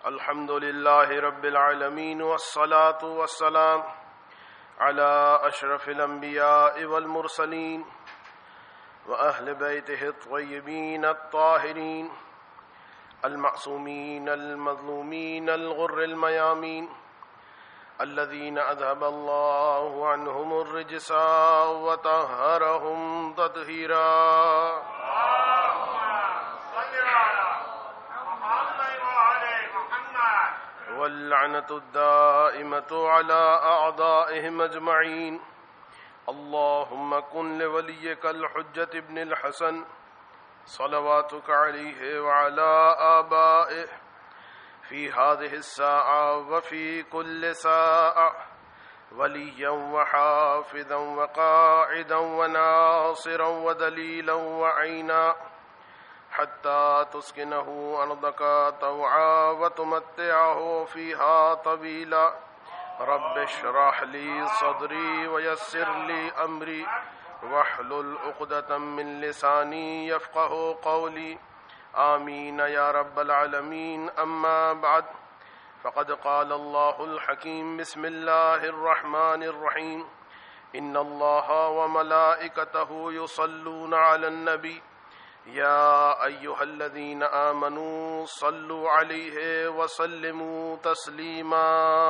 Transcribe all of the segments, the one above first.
الحمد لله رب العالمين والصلاة والسلام على أشرف الأنبياء والمرسلين وأهل بيته الطيبين الطاهرين المعصومين المظلومين الغر الميامين الذين أذهب الله عنهم الرجس وطهرهم تطهيرا. واللعنة الدائمة على أعدائهم أجمعين. اللهم كن لوليك الحجة ابن الحسن صلواتك عليه وعلى آبائه في هذه الساعة وفي كل ساعة وليا وحافظا وقاعدا وناصرا ودليلا وعينا حتى تسكنه أرضك طوعا وتمتعه فيها طويلا. رب اشرح لي صدري ويسر لي أمري واحلل عقدة من لساني يفقه قولي. آمين يا رب العالمين. أما بعد فقد قال الله الحكيم بسم الله الرحمن الرحيم إن الله وملائكته يصلون على النبي يا أيها الذين آمنوا صلوا عليه وسلموا تسليما.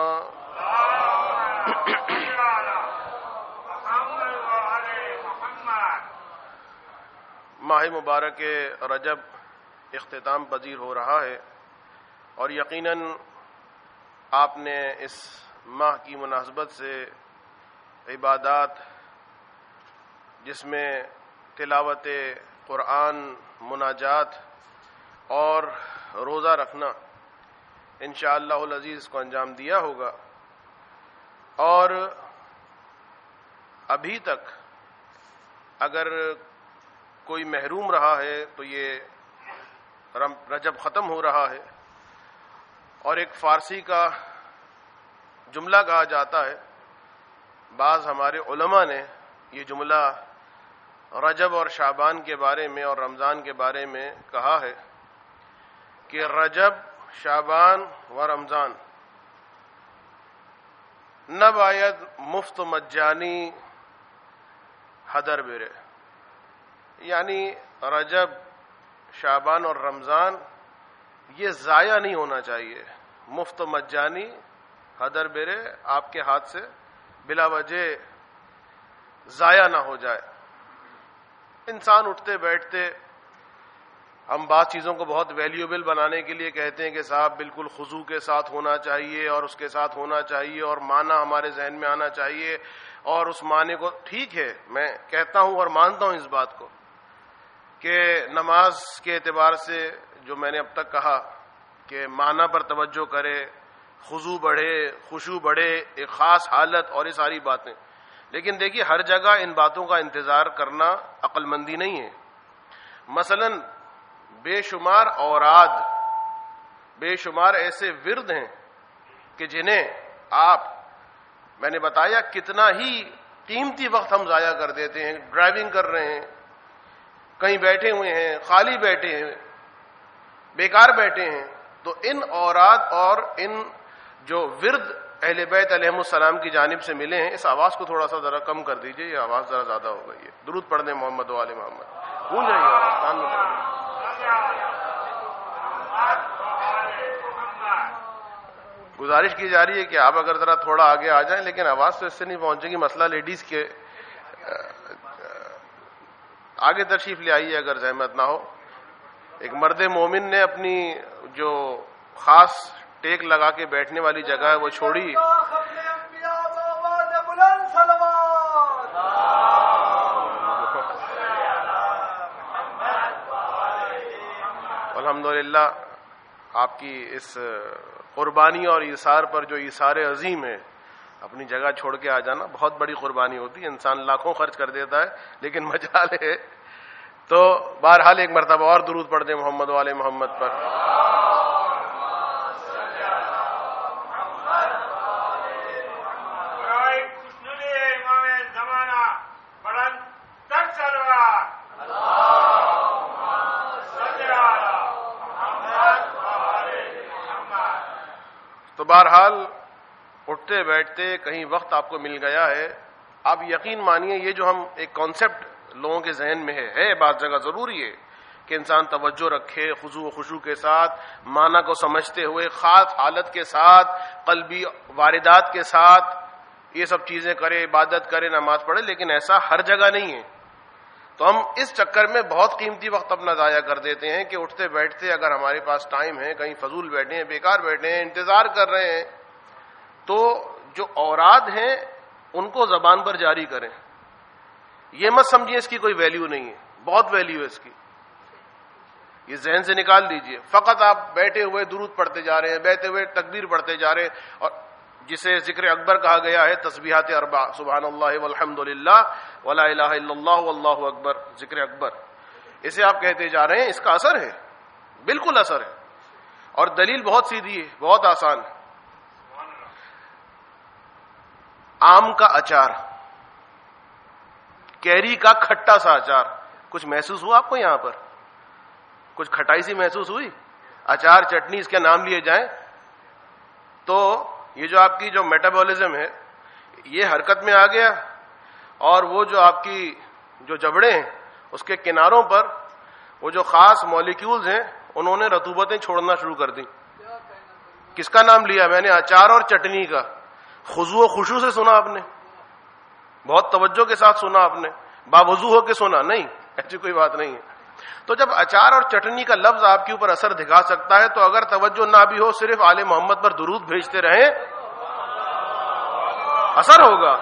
ماہ مبارک رجب اختتام پذیر ہو رہا ہے اور یقیناً آپ نے اس ماہ کی مناسبت سے عبادات جس میں تلاوت قرآن، مناجات اور روزہ رکھنا انشاءاللہ العزیز کو انجام دیا ہوگا. اور ابھی تک اگر کوئی محروم رہا ہے تو یہ رجب ختم ہو رہا ہے. اور ایک فارسی کا جملہ کہا جاتا ہے، بعض ہمارے علماء نے یہ جملہ رجب اور شعبان کے بارے میں اور رمضان کے بارے میں کہا ہے کہ رجب، شعبان و رمضان نہ باید مفت مجانی حدر برے، یعنی رجب، شعبان اور رمضان یہ ضائع نہیں ہونا چاہیے. مفت مجانی حدر برے، آپ کے ہاتھ سے بلا وجہ ضائع نہ ہو جائے. انسان اٹھتے بیٹھتے ہم بعض چیزوں کو بہت ویلیوبل بنانے کے لیے کہتے ہیں کہ صاحب بالکل خضوع کے ساتھ ہونا چاہیے اور اس کے ساتھ ہونا چاہیے اور معنی ہمارے ذہن میں آنا چاہیے، اور اس معنی کو ٹھیک ہے، میں کہتا ہوں اور مانتا ہوں اس بات کو کہ نماز کے اعتبار سے جو میں نے اب تک کہا کہ معنی پر توجہ کرے، خضوع بڑھے، خشوع بڑھے، ایک خاص حالت اور یہ ساری باتیں. لیکن دیکھیے ہر جگہ ان باتوں کا انتظار کرنا عقل مندی نہیں ہے. مثلا بے شمار اوراد، بے شمار ایسے ورد ہیں کہ جنہیں آپ، میں نے بتایا کتنا ہی قیمتی وقت ہم ضائع کر دیتے ہیں. ڈرائیونگ کر رہے ہیں، کہیں بیٹھے ہوئے ہیں، خالی بیٹھے ہیں، بیکار بیٹھے ہیں، تو ان اوراد اور ان جو ورد اہل بیت علیہم السلام کی جانب سے ملے ہیں، اس آواز کو تھوڑا سا ذرا کم کر دیجئے، یہ آواز ذرا زیادہ ہو گئی ہے. درود پڑھ دیں محمد و آل محمد. گونج رہی ہے آواز، کان میں پڑھ. گزارش کی جا رہی ہے کہ آپ اگر ذرا تھوڑا آگے آ جائیں، لیکن آواز تو اس سے نہیں پہنچے گی. مسئلہ لیڈیز کے آگے تشریف لے آئیے اگر زحمت نہ ہو. ایک مرد مومن نے اپنی جو خاص ٹیک لگا کے بیٹھنے والی جگہ ہے وہ چھوڑی. الحمدللہ آپ کی اس قربانی اور ایثار پر جو ایثار عظیم ہے، اپنی جگہ چھوڑ کے آ جانا بہت بڑی قربانی ہوتی ہے. انسان لاکھوں خرچ کر دیتا ہے لیکن مجال ہے. تو بہرحال ایک مرتبہ اور درود پڑھ دیں محمد و آل محمد پر. تو بہرحال اٹھتے بیٹھتے کہیں وقت آپ کو مل گیا ہے، آپ یقین مانیے یہ جو ہم ایک کانسیپٹ لوگوں کے ذہن میں ہے بعض جگہ ضروری ہے کہ انسان توجہ رکھے، خضوع و خشوع کے ساتھ، معنی کو سمجھتے ہوئے، خاص حالت کے ساتھ، قلبی واردات کے ساتھ یہ سب چیزیں کرے، عبادت کرے، نماز پڑھے، لیکن ایسا ہر جگہ نہیں ہے۔ تو ہم اس چکر میں بہت قیمتی وقت اپنا ضائع کر دیتے ہیں کہ اٹھتے بیٹھتے اگر ہمارے پاس ٹائم ہے، کہیں فضول بیٹھے ہیں، بیکار بیٹھے ہیں، انتظار کر رہے ہیں، تو جو اوراد ہیں ان کو زبان پر جاری کریں۔ یہ مت سمجھیں اس کی کوئی ویلیو نہیں ہے، بہت ویلیو ہے اس کی، یہ ذہن سے نکال دیجئے۔ فقط آپ بیٹھے ہوئے درود پڑھتے جا رہے ہیں، بیٹھے ہوئے تکبیر پڑھتے جا رہے ہیں، اور جسے ذکر اکبر کہا گیا ہے، تسبیحات اربع، سبحان اللہ والحمد للہ ولا الہ الا اللہ واللہ اکبر، ذکر اکبر، اسے آپ کہتے جا رہے ہیں، اس کا اثر ہے، بالکل اثر ہے، اور دلیل بہت سیدھی ہے، بہت آسان ہے۔ آم کا اچار، کیری کا کھٹا سا اچار، کچھ محسوس ہوا آپ کو یہاں پر؟ کچھ کھٹائی سی محسوس ہوئی؟ اچار، چٹنی، اس کے نام لیے جائیں تو یہ جو آپ کی جو میٹابولزم ہے یہ حرکت میں آ گیا، اور وہ جو آپ کی جو جبڑے ہیں اس کے کناروں پر وہ جو خاص مالیکیولز ہیں انہوں نے رطوبتیں چھوڑنا شروع کر دی۔ کس کا نام لیا میں نے؟ اچار اور چٹنی کا۔ خضوع و خشوع سے سنا آپ نے، بہت توجہ کے ساتھ سنا آپ نے، باوضو ہو کے سنا نہیں، ایسی کوئی بات نہیں ہے۔ تو جب اچار اور چٹنی کا لفظ آپ کے اوپر اثر دکھا سکتا ہے تو اگر توجہ نہ بھی ہو، صرف آل محمد پر درود بھیجتے رہیں، اثر ہوگا۔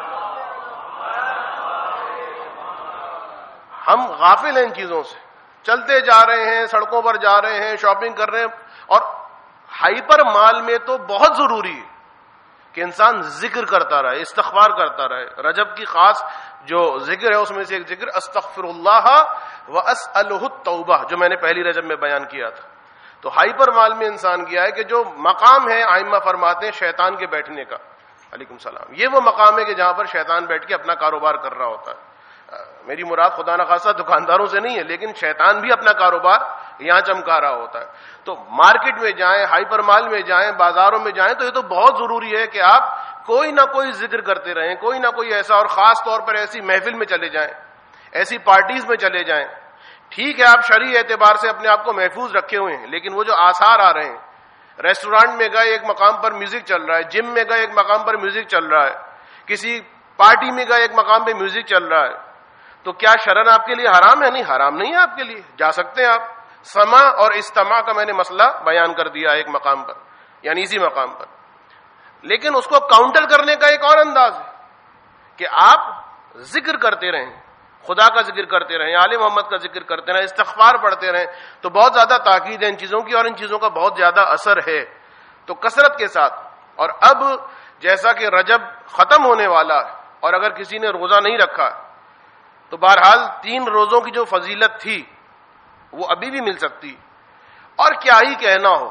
ہم غافل ہیں ان چیزوں سے، چلتے جا رہے ہیں، سڑکوں پر جا رہے ہیں، شاپنگ کر رہے ہیں، اور ہائپر مال میں تو بہت ضروری ہے کہ انسان ذکر کرتا رہے، استغفار کرتا رہے۔ رجب کی خاص جو ذکر ہے اس میں سے ایک ذکر استغفر اللہ واسألہ التوبہ، جو میں نے پہلی رجب میں بیان کیا تھا۔ تو ہائپر مال میں انسان گیا ہے کہ جو مقام ہے آئمہ فرماتے ہیں شیطان کے بیٹھنے کا، علیکم السلام، یہ وہ مقام ہے کہ جہاں پر شیطان بیٹھ کے اپنا کاروبار کر رہا ہوتا ہے۔ میری مراد خدا نخواستہ دکانداروں سے نہیں ہے، لیکن شیطان بھی اپنا کاروبار یہاں چمکا رہا ہوتا ہے۔ تو مارکیٹ میں جائیں، ہائپر مال میں جائیں، بازاروں میں جائیں، تو یہ تو بہت ضروری ہے کہ آپ کوئی نہ کوئی ذکر کرتے رہیں، کوئی نہ کوئی ایسا، اور خاص طور پر ایسی محفل میں چلے جائیں، ایسی پارٹیز میں چلے جائیں۔ ٹھیک ہے آپ شرعی اعتبار سے اپنے آپ کو محفوظ رکھے ہوئے ہیں، لیکن وہ جو آثار آ رہے ہیں، ریسٹورانٹ میں گئے ایک مقام پر میوزک چل رہا ہے، جم میں گئے ایک مقام پر میوزک چل رہا ہے، کسی پارٹی میں گئے ایک مقام پہ میوزک چل رہا ہے، تو کیا شرعاً آپ کے لیے حرام ہے؟ نہیں، حرام نہیں ہے آپ کے لیے، جا سکتے ہیں آپ۔ سماع اور استماع کا میں نے مسئلہ بیان کر دیا ایک مقام پر، یعنی اسی مقام پر، لیکن اس کو کاؤنٹر کرنے کا ایک اور انداز ہے کہ آپ ذکر کرتے رہیں، خدا کا ذکر کرتے رہیں، آل محمد کا ذکر کرتے رہیں، استغفار پڑھتے رہیں۔ تو بہت زیادہ تاکید ہے ان چیزوں کی، اور ان چیزوں کا بہت زیادہ اثر ہے، تو کثرت کے ساتھ۔ اور اب جیسا کہ رجب ختم ہونے والا ہے، اور اگر کسی نے روزہ نہیں رکھا تو بہرحال 3 روزوں کی جو فضیلت تھی وہ ابھی بھی مل سکتی، اور کیا ہی کہنا ہو،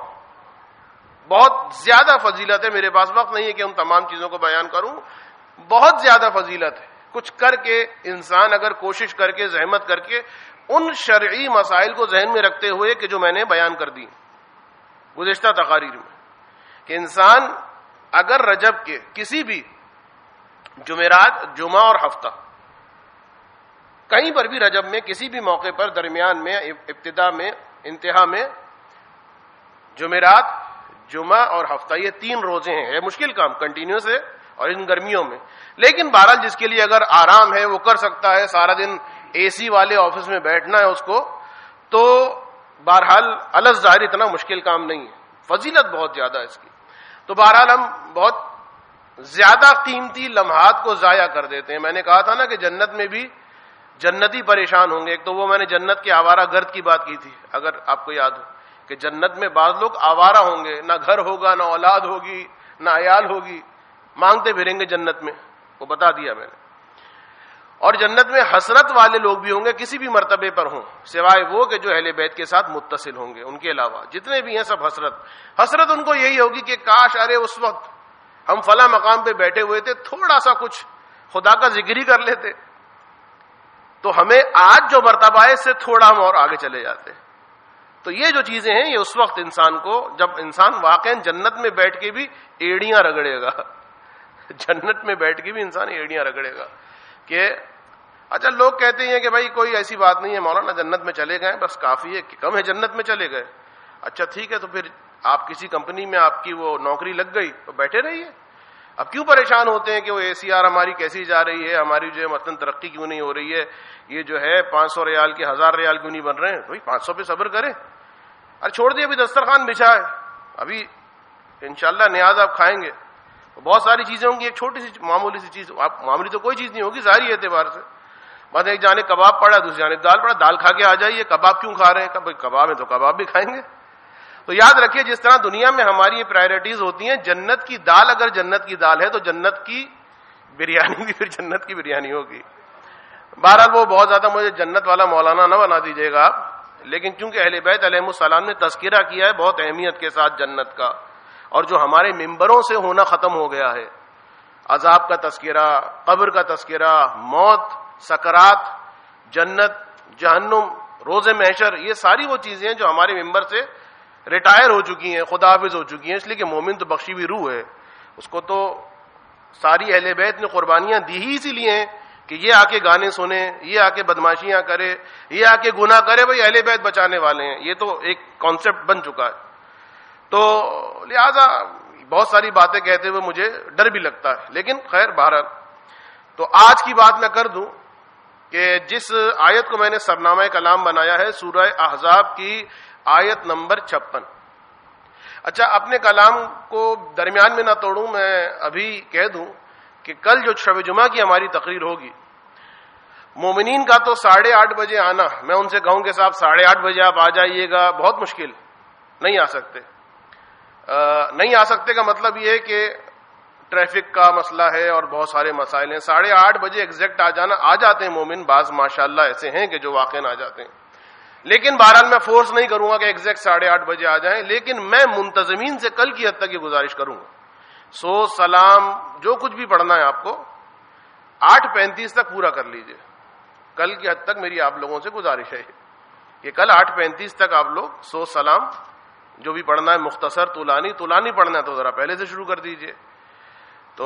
بہت زیادہ فضیلت ہے۔ میرے پاس وقت نہیں ہے کہ ان تمام چیزوں کو بیان کروں، بہت زیادہ فضیلت ہے۔ کچھ کر کے انسان اگر کوشش کر کے، زحمت کر کے، ان شرعی مسائل کو ذہن میں رکھتے ہوئے کہ جو میں نے بیان کر دی گزشتہ تقاریر میں، کہ انسان اگر رجب کے کسی بھی جمعرات، جمعہ اور ہفتہ، کہیں پر بھی رجب میں کسی بھی موقع پر، درمیان میں، ابتدا میں، انتہا میں، جمعرات، جمعہ اور ہفتہ، یہ 3 روزے ہیں۔ ہے مشکل کام، کنٹینیوس ہے، اور ان گرمیوں میں، لیکن بہرحال جس کے لیے اگر آرام ہے وہ کر سکتا ہے، سارا دن اے سی والے آفس میں بیٹھنا ہے اس کو، تو بہرحال الگ ظاہر اتنا مشکل کام نہیں ہے، فضیلت بہت زیادہ ہے اس کی۔ تو بہرحال ہم بہت زیادہ قیمتی لمحات کو ضائع کر دیتے ہیں۔ میں نے کہا تھا نا کہ جنت میں بھی جنتی پریشان ہوں گے۔ ایک تو وہ میں نے جنت کے آوارہ گرد کی بات کی تھی، اگر آپ کو یاد ہو، کہ جنت میں بعض لوگ آوارہ ہوں گے، نہ گھر ہوگا، نہ اولاد ہوگی، نہ عیال ہوگی، مانگتے پھریں گے جنت میں، وہ بتا دیا میں نے۔ اور جنت میں حسرت والے لوگ بھی ہوں گے، کسی بھی مرتبے پر ہوں، سوائے وہ کہ جو اہل بیت کے ساتھ متصل ہوں گے، ان کے علاوہ جتنے بھی ہیں سب حسرت ان کو یہی ہوگی کہ کاش ارے اس وقت ہم فلاں مقام پہ بیٹھے ہوئے تھے، تھوڑا سا کچھ خدا کا ذکر ہی کر لیتے تو ہمیں آج جو مرتبہ ہے اس سے تھوڑا ہم اور آگے چلے جاتے۔ تو یہ جو چیزیں ہیں یہ اس وقت انسان کو، جب انسان واقعا جنت میں بیٹھ کے بھی ایڑیاں رگڑے گا جنت میں بیٹھ کے بھی انسان ایڑیاں رگڑے گا کہ اچھا لوگ کہتے ہیں کہ بھائی کوئی ایسی بات نہیں ہے مولانا، جنت میں چلے گئے بس کافی ہے، کم ہے جنت میں چلے گئے. اچھا ٹھیک ہے، تو پھر آپ کسی کمپنی میں آپ کی وہ نوکری لگ گئی تو بیٹھے رہیے. اب کیوں پریشان ہوتے ہیں کہ وہ ACR ہماری کیسی جا رہی ہے، ہماری جو ہے مثلاً ترقی کیوں نہیں ہو رہی ہے، یہ جو ہے 500 ریال کے 1000 ریال کیوں نہیں بن رہے ہیں؟ بھائی 500 پہ صبر کریں. ارے چھوڑ دیے، ابھی دسترخوان بچھا ہے، ابھی انشاءاللہ نیاز آپ کھائیں گے. بہت ساری چیزیں ہوں گی، ایک چھوٹی سی معمولی سی چیز، آپ معمولی تو کوئی چیز نہیں ہوگی ظاہری اعتبار سے. بس ایک جانب کباب پڑا، دوسری جانب دال پڑا، دال کھا کے آ جائیے، کباب کیوں کھا رہے ہیں؟ بھائی کباب ہے تو کباب بھی کھائیں گے. تو یاد رکھیے جس طرح دنیا میں ہماری یہ پرائرٹیز ہوتی ہیں، جنت کی دال اگر جنت کی دال ہے تو جنت کی بریانی بھی پھر جنت کی بریانی ہوگی. بہرحال وہ بہت زیادہ مجھے جنت والا مولانا نہ بنا دیجیے گا آپ، لیکن چونکہ اہل بیت علیہم السلام نے تذکرہ کیا ہے بہت اہمیت کے ساتھ جنت کا، اور جو ہمارے ممبروں سے ہونا ختم ہو گیا ہے، عذاب کا تذکرہ، قبر کا تذکرہ، موت، سکرات، جنت، جہنم، روز محشر، یہ ساری وہ چیزیں ہیں جو ہمارے ممبر سے ریٹائر ہو چکی ہیں، خدا حافظ ہو چکی ہیں. اس لیے کہ مومن تو بخشی ہوئی روح ہے، اس کو تو ساری اہل بیت نے قربانیاں دی ہی اسی لیے ہیں کہ یہ آ کے گانے سنے، یہ آ کے بدماشیاں کرے، یہ آ کے گناہ کرے. بھائی اہل بیت بچانے والے ہیں، یہ تو ایک کانسیپٹ بن چکا ہے. تو لہذا بہت ساری باتیں کہتے ہوئے مجھے ڈر بھی لگتا ہے، لیکن خیر بہرحال. تو آج کی بات میں کر دوں کہ جس آیت کو میں نے سرنامہ کلام بنایا ہے سورہ احزاب کی آیت نمبر 56. اچھا اپنے کلام کو درمیان میں نہ توڑوں، میں ابھی کہہ دوں کہ کل جو شب جمعہ کی ہماری تقریر ہوگی، مومنین کا تو 8:30 بجے آنا، میں ان سے کہوں کہ صاحب 8:30 بجے آپ آ جائیے گا، بہت مشکل، نہیں آ سکتے. نہیں آ سکتے کا مطلب یہ ہے کہ ٹریفک کا مسئلہ ہے اور بہت سارے مسائل ہیں. 8:30 بجے ایگزیکٹ آ جانا، آ جاتے ہیں مومن، بعض ماشاءاللہ ایسے ہیں کہ جو واقعا آ جاتے ہیں، لیکن بہرحال میں فورس نہیں کروں گا کہ ایگزیکٹ 8:30 بجے آ جائیں. لیکن میں منتظمین سے کل کی حد تک یہ گزارش کروں گا، سلام جو کچھ بھی پڑھنا ہے آپ کو 8:35 تک پورا کر لیجئے. کل کی حد تک میری آپ لوگوں سے گزارش ہے کہ کل 8:35 تک آپ لوگ سلام جو بھی پڑھنا ہے، مختصر طولانی پڑھنا ہے تو ذرا پہلے سے شروع کر دیجئے. تو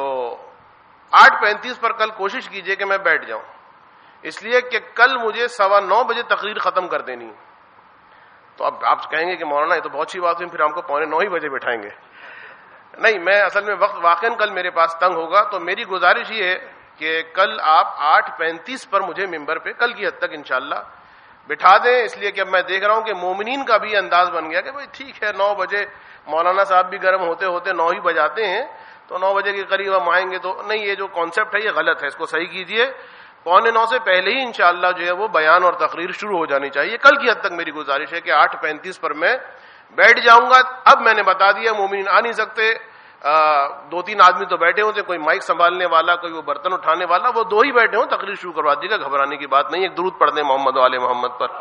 8:35 پر کل کوشش کیجئے کہ میں بیٹھ جاؤں، اس لیے کہ کل مجھے 9:15 بجے تقریر ختم کر دینی. تو اب آپ کہیں گے کہ مولانا یہ تو بہت سی بات ہے، پھر ہم کو 8:45 بجے بٹھائیں گے. نہیں، میں اصل میں وقت واقعا کل میرے پاس تنگ ہوگا، تو میری گزارش یہ ہے کہ کل آپ 8:35 پر مجھے ممبر پہ کل کی حد تک انشاءاللہ بٹھا دیں. اس لیے کہ اب میں دیکھ رہا ہوں کہ مومنین کا بھی انداز بن گیا کہ بھائی ٹھیک ہے 9 بجے مولانا صاحب بھی گرم ہوتے 9 ہی بجاتے ہیں، تو 9 بجے کے قریب ہم آئیں گے. تو نہیں، یہ جو کانسیپٹ ہے یہ غلط ہے، اس کو صحیح کیجئے. 8:45 سے پہلے ہی انشاءاللہ جو ہے وہ بیان اور تقریر شروع ہو جانی چاہیے. کل کی حد تک میری گزارش ہے کہ 8:35 پر میں بیٹھ جاؤں گا. اب میں نے بتا دیا مومنین آ نہیں سکتے، 2-3 آدمی تو بیٹھے ہوتے، کوئی مائک سنبھالنے والا، کوئی وہ برتن اٹھانے والا، وہ 2 ہی بیٹھے ہوں، تقریر شروع کروا دیے گا، گھبرانے کی بات نہیں. ایک درود پڑھ دیں محمد وآل محمد پر.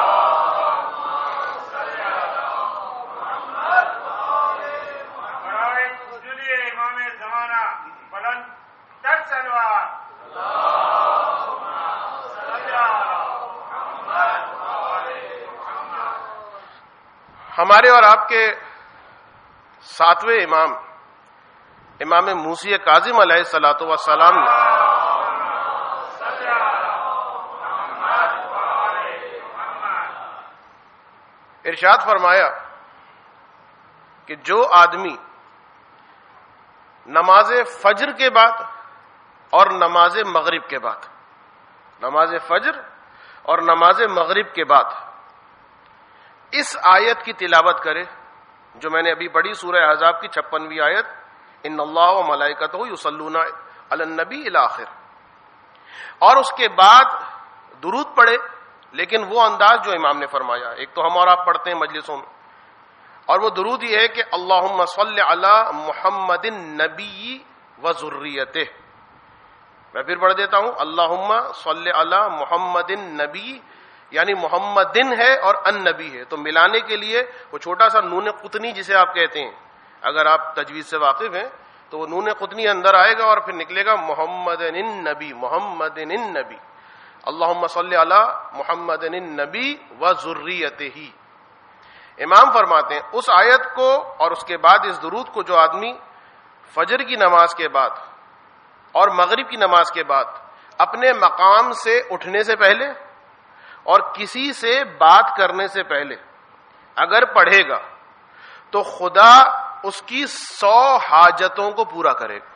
ہمارے اور آپ کے 7ویں امام موسی کاظم علیہ الصلوۃ والسلام نے ارشاد فرمایا کہ جو آدمی نماز فجر کے بعد اور نماز مغرب کے بعد، نماز فجر اور نماز مغرب کے بعد اس آیت کی تلاوت کرے جو میں نے ابھی پڑھی، سورہ احزاب کی 56ویں آیت، ان اللہ و ملائکتہ یصلون علی النبی الی آخر، اور اس کے بعد درود پڑھے، لیکن وہ انداز جو امام نے فرمایا. ایک تو ہم اور آپ پڑھتے ہیں مجلسوں میں، اور وہ درود یہ ہے کہ اللہم صلی علی محمد النبی و ذریتہ. میں پھر پڑھ دیتا ہوں، اللہم صلی علی محمد النبی، یعنی محمدن ہے اور النبی ہے، تو ملانے کے لیے وہ چھوٹا سا نون قطنی جسے آپ کہتے ہیں، اگر آپ تجوید سے واقف ہیں تو وہ نون قطنی اندر آئے گا اور پھر نکلے گا محمدن النبی، محمدن النبی. اللہم صلی علی محمدن النبی و ذریتہ. امام فرماتے ہیں اس آیت کو اور اس کے بعد اس درود کو جو آدمی فجر کی نماز کے بعد اور مغرب کی نماز کے بعد اپنے مقام سے اٹھنے سے پہلے اور کسی سے بات کرنے سے پہلے اگر پڑھے گا تو خدا اس کی 100 حاجتوں کو پورا کرے گا،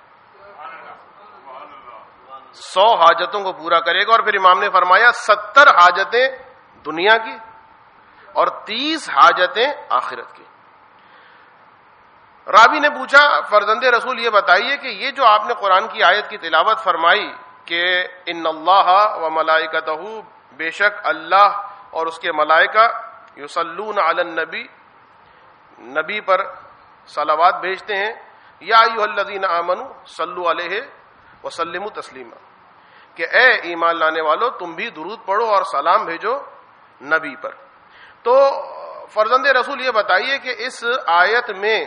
100 حاجتوں کو پورا کرے گا. اور پھر امام نے فرمایا 70 حاجتیں دنیا کی اور 30 حاجتیں آخرت کی. راوی نے پوچھا فرزند رسول یہ بتائیے کہ یہ جو آپ نے قرآن کی آیت کی تلاوت فرمائی کہ ان اللہ و ملائکتہ، بے شک اللہ اور اس کے ملائکہ یصلون علی النبی، نبی پر صلوات بھیجتے ہیں، یا ایھا الذین آمنوا صلوا علیہ وسلموا تسلیما، کہ اے ایمان لانے والو تم بھی درود پڑھو اور سلام بھیجو نبی پر. تو فرزند رسول یہ بتائیے کہ اس آیت میں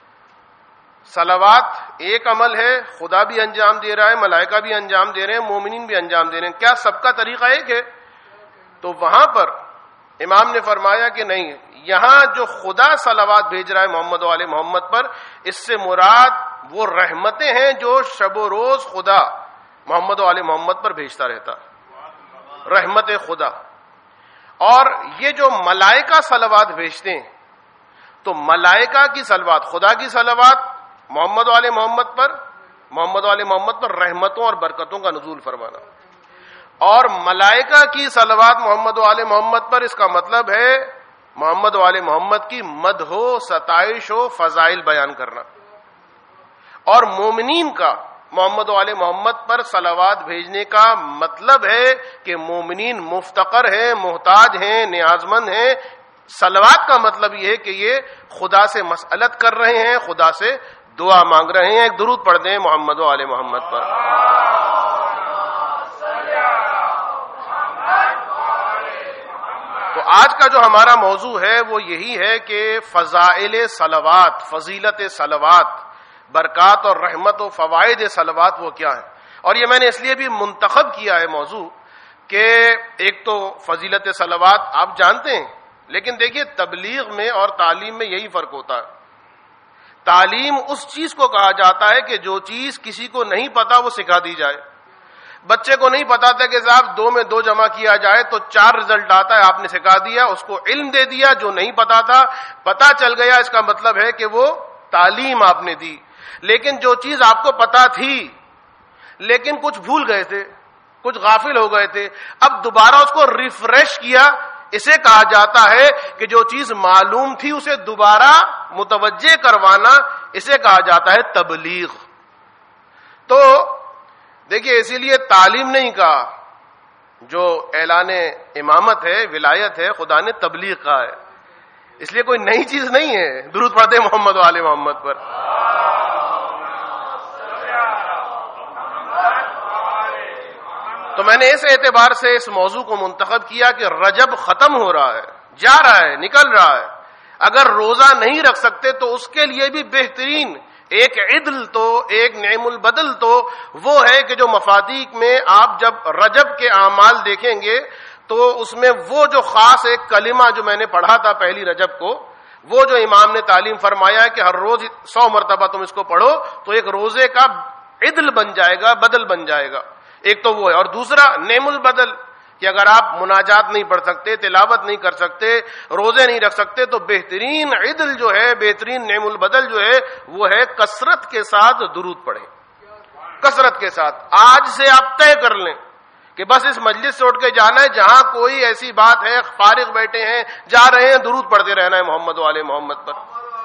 صلوات ایک عمل ہے، خدا بھی انجام دے رہا ہے، ملائکہ بھی انجام دے رہے ہیں، مومنین بھی انجام دے رہے ہیں، کیا سب کا طریقہ ایک ہے؟ تو وہاں پر امام نے فرمایا کہ نہیں، یہاں جو خدا صلوات بھیج رہا ہے محمد و آل محمد پر، اس سے مراد وہ رحمتیں ہیں جو شب و روز خدا محمد و آل محمد پر بھیجتا رہتا، رحمت خدا. اور یہ جو ملائکہ صلوات بھیجتے ہیں تو ملائکہ کی صلوات، خدا کی صلوات محمد و آل محمد پر، محمد و آل محمد پر رحمتوں اور برکتوں کا نزول فرمانا، اور ملائکہ کی صلوات محمد و آل محمد پر، اس کا مطلب ہے محمد و آل محمد کی مدح و ستائش و فضائل بیان کرنا. اور مومنین کا محمد و آل محمد پر صلوات بھیجنے کا مطلب ہے کہ مومنین مفتقر ہیں، محتاج ہیں، نیازمند ہیں. صلوات کا مطلب یہ ہے کہ یہ خدا سے مسئلت کر رہے ہیں، خدا سے دعا مانگ رہے ہیں. ایک درود پڑھتے ہیں محمد و آل محمد پر. تو آج کا جو ہمارا موضوع ہے وہ یہی ہے کہ فضائل صلوات، فضیلت صلوات، برکات اور رحمت و فوائد صلوات وہ کیا ہے. اور یہ میں نے اس لیے بھی منتخب کیا ہے موضوع کہ ایک تو فضیلت صلوات آپ جانتے ہیں، لیکن دیکھیے تبلیغ میں اور تعلیم میں یہی فرق ہوتا ہے. تعلیم اس چیز کو کہا جاتا ہے کہ جو چیز کسی کو نہیں پتا وہ سکھا دی جائے. بچے کو نہیں پتا تھا کہ صاحب 2 میں 2 جمع کیا جائے تو 4 رزلٹ آتا ہے، آپ نے سکھا دیا، اس کو علم دے دیا. جو نہیں پتا تھا پتا چل گیا، اس کا مطلب ہے کہ وہ تعلیم آپ نے دی. لیکن جو چیز آپ کو پتا تھی لیکن کچھ بھول گئے تھے، کچھ غافل ہو گئے تھے، اب دوبارہ اس کو ریفریش کیا، اسے کہا جاتا ہے کہ جو چیز معلوم تھی اسے دوبارہ متوجہ کروانا، اسے کہا جاتا ہے تبلیغ. تو دیکھیے اسی لیے تعلیم نہیں کہا، جو اعلان امامت ہے، ولایت ہے، خدا نے تبلیغ کہا ہے. اس لیے کوئی نئی چیز نہیں ہے. درود پڑھتے محمد و آل محمد پر. تو میں نے اس اعتبار سے اس موضوع کو منتخب کیا کہ رجب ختم ہو رہا ہے، جا رہا ہے، نکل رہا ہے. اگر روزہ نہیں رکھ سکتے تو اس کے لیے بھی بہترین ایک عدل تو ایک نعم البدل تو وہ ہے کہ جو مفاتیح میں آپ جب رجب کے اعمال دیکھیں گے تو اس میں وہ جو خاص ایک کلمہ جو میں نے پڑھا تھا پہلی رجب کو، وہ جو امام نے تعلیم فرمایا ہے کہ ہر روز 100 مرتبہ تم اس کو پڑھو تو ایک روزے کا عدل بن جائے گا، بدل بن جائے گا. ایک تو وہ ہے. اور دوسرا نعم البدل، کہ اگر آپ مناجات نہیں پڑھ سکتے، تلاوت نہیں کر سکتے، روزے نہیں رکھ سکتے تو بہترین عدل جو ہے، بہترین نعم البدل جو ہے وہ ہے کثرت کے ساتھ درود پڑھیں. کثرت کے ساتھ آج سے آپ طے کر لیں کہ بس اس مجلس سے اٹھ کے جانا ہے، جہاں کوئی ایسی بات ہے، فارغ بیٹھے ہیں، جا رہے ہیں، درود پڑھتے رہنا ہے محمد و آل محمد پر.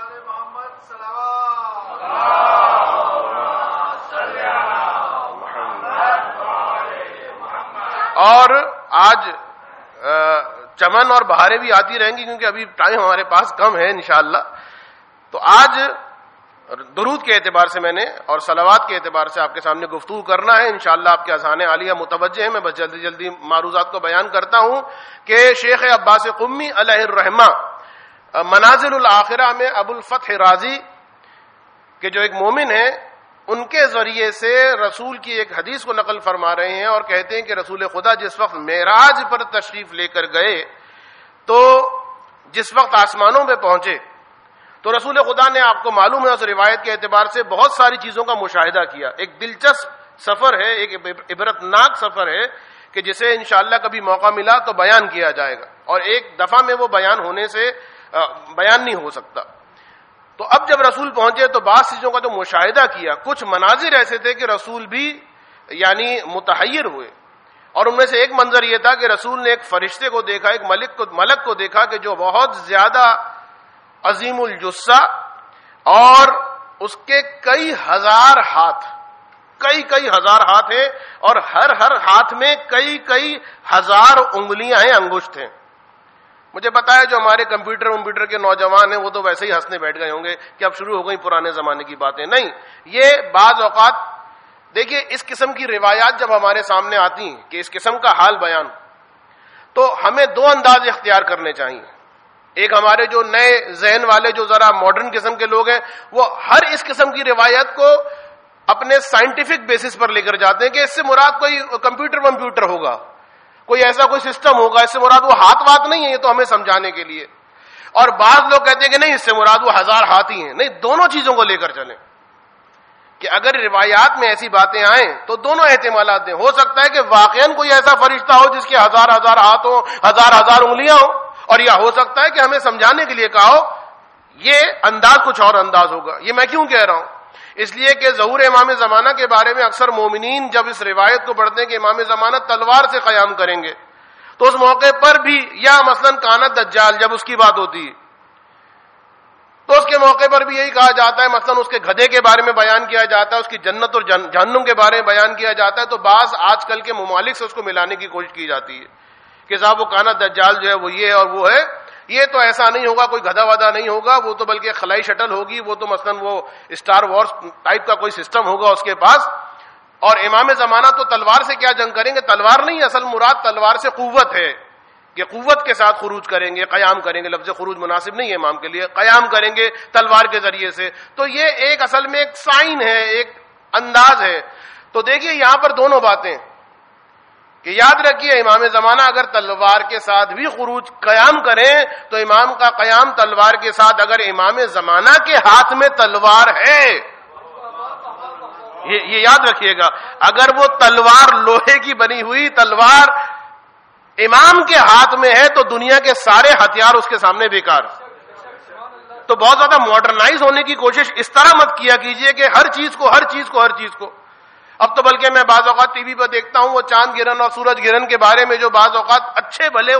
اور آج چمن اور بہاریں بھی آتی رہیں گی کیونکہ ابھی ٹائم ہمارے پاس کم ہے انشاءاللہ. تو آج درود کے اعتبار سے میں نے اور صلوات کے اعتبار سے آپ کے سامنے گفتگو کرنا ہے. انشاءاللہ آپ کے اذہان عالیہ متوجہ ہیں. میں بس جلدی جلدی معروضات کو بیان کرتا ہوں کہ شیخ عباس قمی علیہ الرحمہ منازل الآخرہ میں ابو الفتح رازی کہ جو ایک مومن ہے، ان کے ذریعے سے رسول کی ایک حدیث کو نقل فرما رہے ہیں اور کہتے ہیں کہ رسول خدا جس وقت معراج پر تشریف لے کر گئے تو جس وقت آسمانوں پہ پہنچے تو رسول خدا نے، آپ کو معلوم ہے اس روایت کے اعتبار سے، بہت ساری چیزوں کا مشاہدہ کیا. ایک دلچسپ سفر ہے، ایک عبرتناک سفر ہے کہ جسے انشاءاللہ کبھی موقع ملا تو بیان کیا جائے گا، اور ایک دفعہ میں وہ بیان ہونے سے بیان نہیں ہو سکتا. تو اب جب رسول پہنچے تو بعض چیزوں کا جو مشاہدہ کیا، کچھ مناظر ایسے تھے کہ رسول بھی یعنی متحیر ہوئے، اور ان میں سے ایک منظر یہ تھا کہ رسول نے ایک فرشتے کو دیکھا، ایک ملک کو دیکھا کہ جو بہت زیادہ عظیم الجثہ اور اس کے کئی ہزار ہاتھ ہیں، اور ہر ہاتھ میں کئی ہزار انگلیاں ہیں، انگشت ہیں. مجھے پتا ہے جو ہمارے کمپیوٹر کے نوجوان ہیں وہ تو ویسے ہی ہنسنے بیٹھ گئے ہوں گے کہ اب شروع ہو گئی پرانے زمانے کی باتیں. نہیں، یہ بعض اوقات دیکھیے اس قسم کی روایات جب ہمارے سامنے آتی ہیں کہ اس قسم کا حال بیان، تو ہمیں دو انداز اختیار کرنے چاہیے. ایک ہمارے جو نئے ذہن والے جو ذرا ماڈرن قسم کے لوگ ہیں، وہ ہر اس قسم کی روایت کو اپنے سائنٹیفک بیسس پر لے کر جاتے ہیں کہ اس سے مراد کوئی کمپیوٹر ہوگا، کوئی ایسا کوئی سسٹم ہوگا، اس سے مراد وہ ہاتھ نہیں ہے، یہ تو ہمیں سمجھانے کے لیے. اور بعض لوگ کہتے ہیں کہ نہیں، اس سے مراد وہ ہزار ہاتھ ہی ہیں. نہیں، دونوں چیزوں کو لے کر چلیں کہ اگر روایات میں ایسی باتیں آئیں تو دونوں احتمالات دیں. ہو سکتا ہے کہ واقعاً کوئی ایسا فرشتہ ہو جس کے ہزار ہاتھ ہوں، ہزار انگلیاں ہوں، اور یا ہو سکتا ہے کہ ہمیں سمجھانے کے لیے کہا ہو. یہ انداز کچھ اور انداز ہوگا. یہ میں کیوں کہہ رہا ہوں؟ اس لیے کہ ظہور امام زمانہ کے بارے میں اکثر مومنین جب اس روایت کو پڑھتے ہیں کہ امام زمانہ تلوار سے قیام کریں گے، تو اس موقع پر بھی، یا مثلا کانت دجال جب اس کی بات ہوتی ہے تو اس کے موقع پر بھی یہی کہا جاتا ہے، مثلا اس کے گدھے کے بارے میں بیان کیا جاتا ہے، اس کی جنت اور جہنم کے بارے میں بیان کیا جاتا ہے. تو بعض آج کل کے ممالک سے اس کو ملانے کی کوشش کی جاتی ہے کہ صاحب وہ کانت دجال جو ہے وہ یہ اور وہ ہے. یہ تو ایسا نہیں ہوگا، کوئی گدھا ودا نہیں ہوگا، وہ تو بلکہ خلائی شٹل ہوگی، وہ تو مثلا وہ اسٹار وارز ٹائپ کا کوئی سسٹم ہوگا اس کے پاس. اور امام زمانہ تو تلوار سے کیا جنگ کریں گے؟ تلوار نہیں، اصل مراد تلوار سے قوت ہے کہ قوت کے ساتھ خروج کریں گے، قیام کریں گے. لفظ خروج مناسب نہیں ہے امام کے لیے، قیام کریں گے تلوار کے ذریعے سے. تو یہ ایک اصل میں ایک سائن ہے، ایک انداز ہے. تو دیکھیے یہاں پر دونوں باتیں کہ یاد رکھیے، امام زمانہ اگر تلوار کے ساتھ بھی خروج قیام کریں تو امام کا قیام تلوار کے ساتھ، اگر امام زمانہ کے ہاتھ میں تلوار ہے، یہ یاد رکھیے گا، اگر وہ تلوار لوہے کی بنی ہوئی تلوار امام کے ہاتھ میں ہے تو دنیا کے سارے ہتھیار اس کے سامنے بیکار. تو بہت زیادہ ماڈرنائز ہونے کی کوشش اس طرح مت کیا کیجئے کہ ہر چیز کو اب تو بلکہ میں بعض اوقات ٹی وی پر دیکھتا ہوں وہ چاند گرہن اور سورج گرہن کے بارے میں جو بعض اوقات اچھے بھلے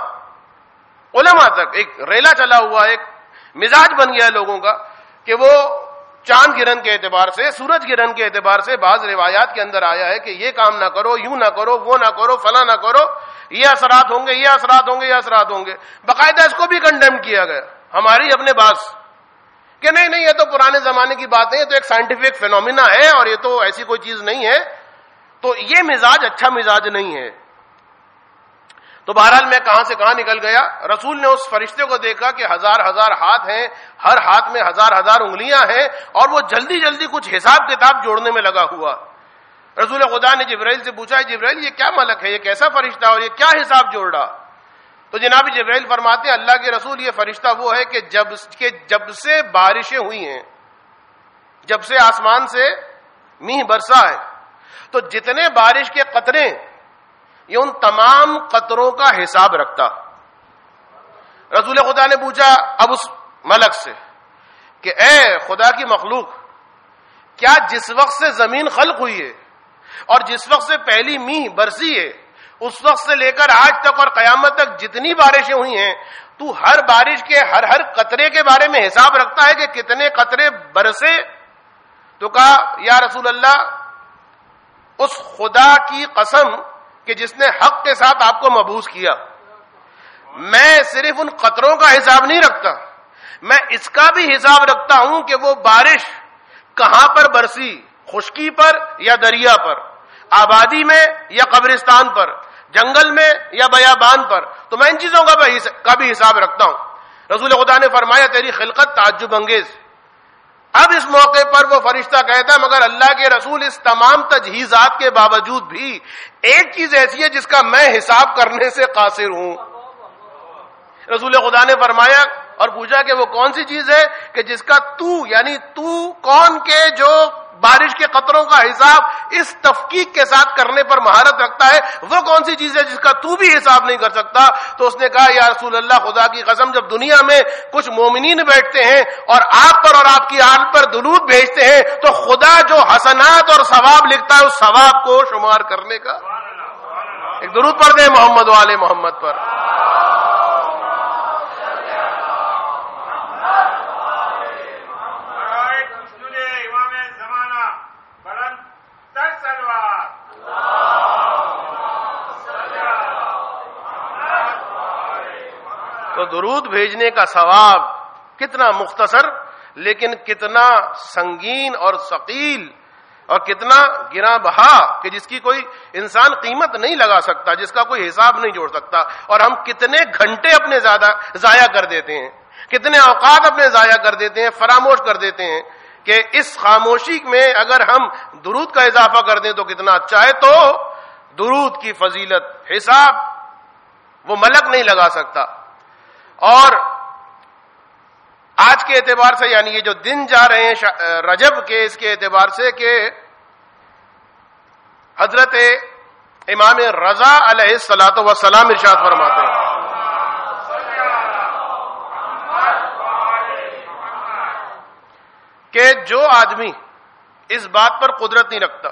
علماء تک ایک ریلا چلا ہوا، ایک مزاج بن گیا ہے لوگوں کا کہ وہ چاند گرہن کے اعتبار سے، سورج گرہن کے اعتبار سے بعض روایات کے اندر آیا ہے کہ یہ کام نہ کرو، یوں نہ کرو، وہ نہ کرو، فلاں نہ کرو، یہ اثرات ہوں گے. باقاعدہ اس کو بھی کنڈیم کیا گیا ہماری اپنے باس کہ نہیں یہ تو پرانے زمانے کی باتیں، یہ تو ایک سائنٹیفک فینومینا ہے اور یہ تو ایسی کوئی چیز نہیں ہے. تو یہ مزاج اچھا مزاج نہیں ہے. تو بہرحال میں کہاں سے کہاں نکل گیا. رسول نے اس فرشتے کو دیکھا کہ ہزار ہاتھ ہیں، ہر ہاتھ میں ہزار انگلیاں ہیں، اور وہ جلدی کچھ حساب کتاب جوڑنے میں لگا ہوا. رسول خدا نے جبرائیل سے پوچھا، جبرائیل یہ کیا ملک ہے، یہ کیسا فرشتہ اور یہ کیا حساب جوڑ رہا؟ تو جناب جبرائیل فرماتے ہیں، اللہ کے رسول یہ فرشتہ وہ ہے کہ جب سے بارشیں ہوئی ہیں، جب سے آسمان سے میہ برسا ہے، تو جتنے بارش کے قطرے یہ ان تمام قطروں کا حساب رکھتا. رسول خدا نے پوچھا اب اس ملک سے کہ اے خدا کی مخلوق، کیا جس وقت سے زمین خلق ہوئی ہے اور جس وقت سے پہلی میہ برسی ہے، اس وقت سے لے کر آج تک اور قیامت تک جتنی بارشیں ہوئی ہیں، تو ہر بارش کے ہر قطرے کے بارے میں حساب رکھتا ہے کہ کتنے قطرے برسے؟ تو کہا یا رسول اللہ، اس خدا کی قسم کہ جس نے حق کے ساتھ آپ کو مبعوث کیا، میں صرف ان قطروں کا حساب نہیں رکھتا، میں اس کا بھی حساب رکھتا ہوں کہ وہ بارش کہاں پر برسی، خشکی پر یا دریا پر، آبادی میں یا قبرستان پر، جنگل میں یا بیابان پر. تو میں ان چیزوں کا بھی حساب رکھتا ہوں. رسول خدا نے فرمایا تیری خلقت تعجب انگیز. اب اس موقع پر وہ فرشتہ کہتا ہے مگر اللہ کے رسول، اس تمام تجہیزات کے باوجود بھی ایک چیز ایسی ہے جس کا میں حساب کرنے سے قاصر ہوں. رسول خدا نے فرمایا اور پوچھا کہ وہ کون سی چیز ہے کہ جس کا تو یعنی تو کون کے جو بارش کے قطروں کا حساب اس تفکیک کے ساتھ کرنے پر مہارت رکھتا ہے، وہ کون سی چیز ہے جس کا تو بھی حساب نہیں کر سکتا؟ تو اس نے کہا یا رسول اللہ، خدا کی قسم، جب دنیا میں کچھ مومنین بیٹھتے ہیں اور آپ پر اور آپ کی آل پر درود بھیجتے ہیں تو خدا جو حسنات اور ثواب لکھتا ہے اس ثواب کو شمار کرنے کا۔ ایک درود پڑھ دیں محمد والے محمد پر۔ تو درود بھیجنے کا ثواب کتنا مختصر لیکن کتنا سنگین اور ثقیل اور کتنا گراں بہا کہ جس کی کوئی انسان قیمت نہیں لگا سکتا، جس کا کوئی حساب نہیں جوڑ سکتا۔ اور ہم کتنے گھنٹے اپنے ضائع کر دیتے ہیں، کتنے اوقات اپنے ضائع کر دیتے ہیں، فراموش کر دیتے ہیں کہ اس خاموشی میں اگر ہم درود کا اضافہ کر دیں تو کتنا اچھا ہے۔ تو درود کی فضیلت حساب وہ ملک نہیں لگا سکتا۔ اور آج کے اعتبار سے یعنی یہ جو دن جا رہے ہیں رجب کے، اس کے اعتبار سے کہ حضرت امام رضا علیہ الصلوۃ والسلام ارشاد فرماتے ہیں کہ جو آدمی اس بات پر قدرت نہیں رکھتا،